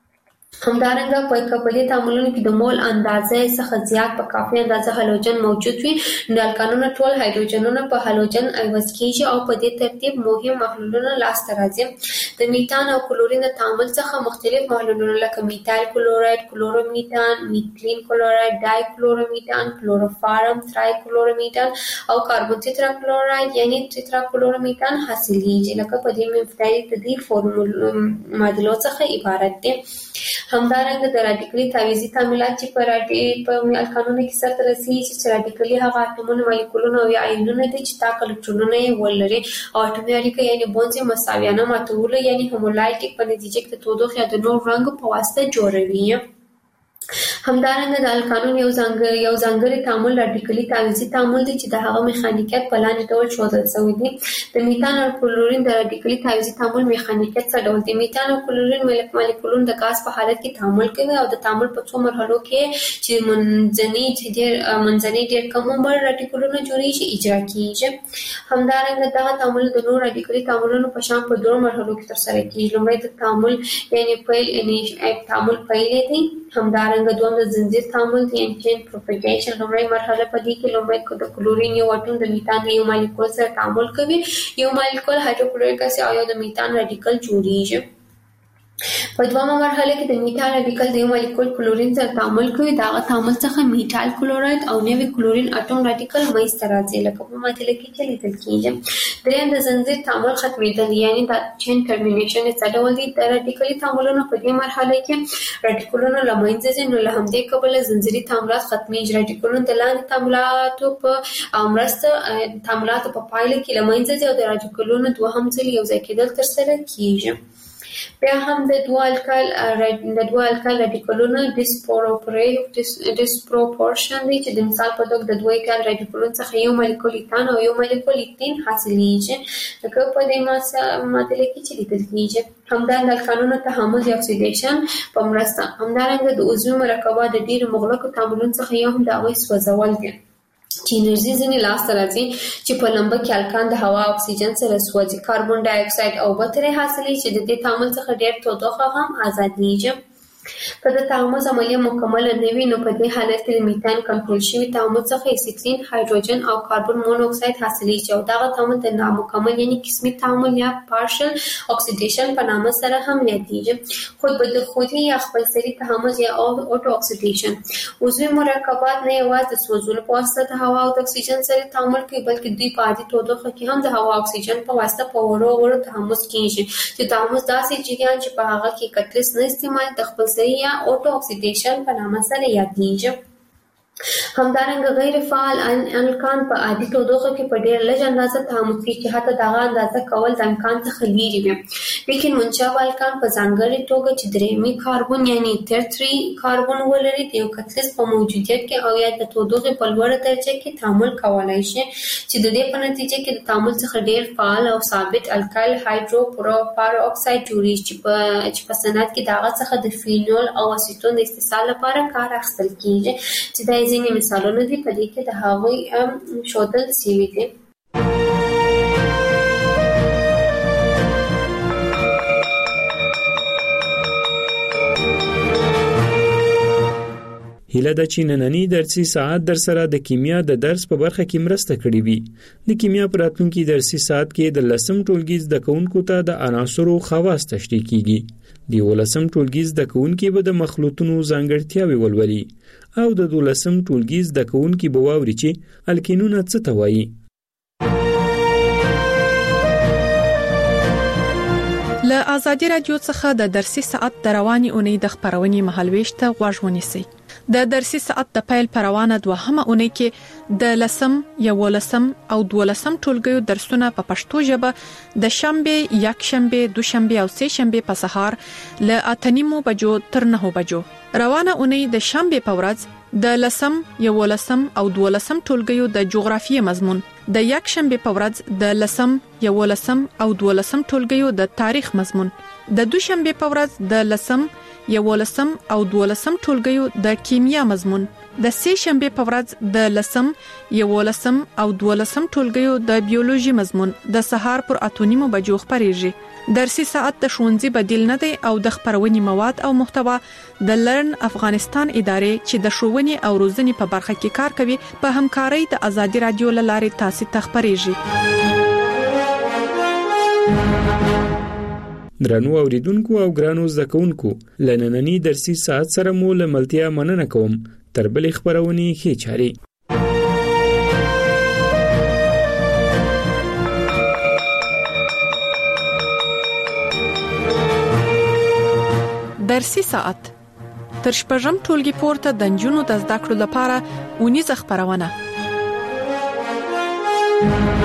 همدارنګه په کپلي تعاملونو کې د مول اندازه څخه زیات په کافي اندازه هالوجن موجود وي نو الکانونه ټول هایدروجنونه په هالوجن عوض کیږي او په دې ترتیب مهم محلولونه لاسته راځي. د میتان او کلورین د تعامل څخه مختلف محلولونه لکه میتایل کلورایډ، کلورومیتان، میتلین کلورایډ، ډای کلورومیتان، کلوروفارم، ترای کلورومیتان او کاربون تیترا کلورایډ یعنی تیترا کلورومیتان حاصلیږي لکه په دې مفتاحي د دې فورمول معادلو څخه عبارت دي. همدارنګه د راډیکلي تعویضي تعاملات چې په راډي په الکانونو کې سرته رسیږي چې راډیکلي هغه اتومونه مالیکولونه او یا آیونونه دي چې تاک الکترونونه یې ولري او اټومي اړیکه یعنی بونز یې مساویانه ماتولو یعنی هومولایټیک په نتیجه کې د تودوخې یا د نور رنګ په واسطه جوړوي. همدارنګه د الکانونو یو ځانګړی یو ځانګړی تعامل راډیکلي تعویضي تعامل دی چې د هغه میخانیکیت په لاندې ډول ښودل شوی دی. د میتان او کلورین د راډیکلي تعویضي تعامل میخانیکیت څه ډول دی؟ میتان او کلورین مالیکولونه د غاز په حالت کې تعامل کوي او د تعامل په څو مرحلو کې چې منځني ډېر منځني ډېر کم عمر راډیکولونه جوړیږي اجرا کیږي. همدارنګه دغه تعامل د نور راډیکلي تعاملونو په شان په دوه مرحلو کې ترسره کیږي. لومړی د تعامل یعنی پیل یعنی تعامل پیل دی. همدارنګه دوم د زنجیر تعامل دی یعنی چین پروپاګیشن. لومړی مرحله په دې کې لومړی د کلورین یو اټوم د میتان یو مالیکول سره تعامل کوي. یو مالیکول هایدروکلوریک اسید او یو د میتان راډیکل جوړیږي. په دوامه مرحله کې د میټال رادیکل د یو مالیکول کلورین سره تعامل کوي، دا غا تعامل څخه میټال کلوراید او نوی کلورین اټوم رادیکل منځته راځي، لکه په معادله کې چې لیدل کېږي. دریم د زنجیر تعامل ختمېدل، یعنی د چین ټرمینیشن څه ډول دی. د رادیکلي تعاملونو په دې مرحله کې رادیکلونه له منځه ځي، نو له همدې کبله زنجیري تعاملات ختمېږي. رادیکلونه د لاندې تعاملاتو په مرسته تعاملاتو په پایله کې له منځه ځي او د رادیکلونو دوهم ځل یو ځای کېدل ترسره کېږي. بیا هم د دوه الکال د دوه الکال رادیکلونو ډیسپروپورشن دی، چې د مثال په توګه د دوه الکال رادیکلونو څخه یو مالیکول ایتان او یو مالیکول ایتین حاصلیږي، لکه په دې معادله کې چې لیدل کېږي. همدارنګه الکانونو تحمض یا اکسیدیشن په مرسته. همدارنګه د عضوي مرکبات د ډېرو مغلقو تعاملونو څخه یو هم د هغوی سوځول دي، چې انرژي ځینې لاسته راځي چې په لمبه کې الکان د هوا اکسیجن سره سوځي. کاربن ډای اکساید او اوبه ترې حاصلېږي چې د دې تعامل څخه ډېر تودوخه هم ازادېږي. که د تعامل عملیه مکمله نه وي، نو په دې حالت کې د میتان کنټرول شوي تعامل څخه اکسیجن، هایدروجن او کاربن مونو اکساید حاصلېږي، او دغه تعامل د نامکمل یعنی قسمي تعامل یا پارشل اکسیډیشن په نامه سره هم یادېږي. خود به خودي یا خپلسري تعامل یا اوټو اکسیډیشن. عضوي مرکبات نه یوازې د سوځولو په واسطه د هوا او د اکسیجن سره تعامل کوي، بلکې دوی په عادي تودوخه کې هم د هوا او اکسیجن په واسطه په وړو وړو تحمض کېږي، چې تحمض داسې جریان چې په هغه کې کتلیس نه استعمال د خپل یا اوټو اکسیډیشن په نامه سره یادېږي. همدارنګه غیر فعال الکان په عادي تودوخه کې په ډېر لږ اندازه تعامل کوي، چې حتی دغه اندازه کول د امکان څخه لرې وي. لیکن منشأ الکان په ځانګړې توګه چې درېیمي کاربن یعنی ترتري کاربن ولري، د یو کتلیس په موجودیت کې او یا د تودوخې په لوړه درجه کې تعامل کولی شي، چې د دې په نتیجه کې د تعامل څخه ډېر فعال او ثابت الکایل هایدرو پر اکساید جوړیږي، چې په چې په صنعت کې د هغه څخه د فینول او اسیټون د استحصال لپاره کار اخیستل کېږي، چې دا ځینې مثالونه دي په دې کې د هغوی ښودل شوي دي. هیله ده چې نننی درسي ساعت در سره د کیمیا د درس په برخه کې مرسته کړې وي. د کیمیا په راتلونکي درسي ساعت کې د لسم ټولګي زده کوونکو ته د عناصرو خواص تشریح کیږي. د ولسم ټولګي زده کوونکي به د مخلوطونو ځانګړتیاوې ولولي او د دولسم ټولګي زده کوونکي به واوري چې الکینونه څه ته وایي. له آزادي رادیو څخه د درسي ساعت د رواني اونۍ د خبرونې مهالويش ته غوږ ونیسئ. د درسي ساعت د پیل پروانه دوهمه اونۍ کې د لسم، یولسم او دولسم ټولګیو درسونه په پښتو ژبه د شنبه، یکشنبه، دوشنبه او سه شنبه په سهار له اتنیمو بجو تر نهو بجو. روانه اونۍ د شنبه په ورځ د لسم، یولسم او دولسم ټولګیو د جغرافیې مضمون، د یکشنبه په ورځ د لسم، یولسم او دولسم ټولګیو د تاریخ مضمون، د دوشنبه په ورځ د لسم، یولسم او دولسم ټولګیو د کیمیا مضمون، د سه شنبه په ورځ د لسم، یولسم او دولسم ټولګیو د بیولوژي مضمون د سهار پر اتونیمو بجو خبريږي. درسي ساعت د ښوونځي بدیل نه دی او د خبرونې مواد او محتوا د لرن افغانستان ادارې چې د ښوونې او روزنې په برخه کې کار کوي په همکارۍ د آزادي رادیو لارې تاسو ته خبريږي. درنو اوریدونکو او ګرانو زده کوونکو، لنننی درسي ساعت سره مو لملتیا مننه کوم. تر بلې خبرونې ښې چاري. درسي ساعت تر شپږم ټولګي پورته د نجونو د زده کړو لپاره اونیزه خبرونه.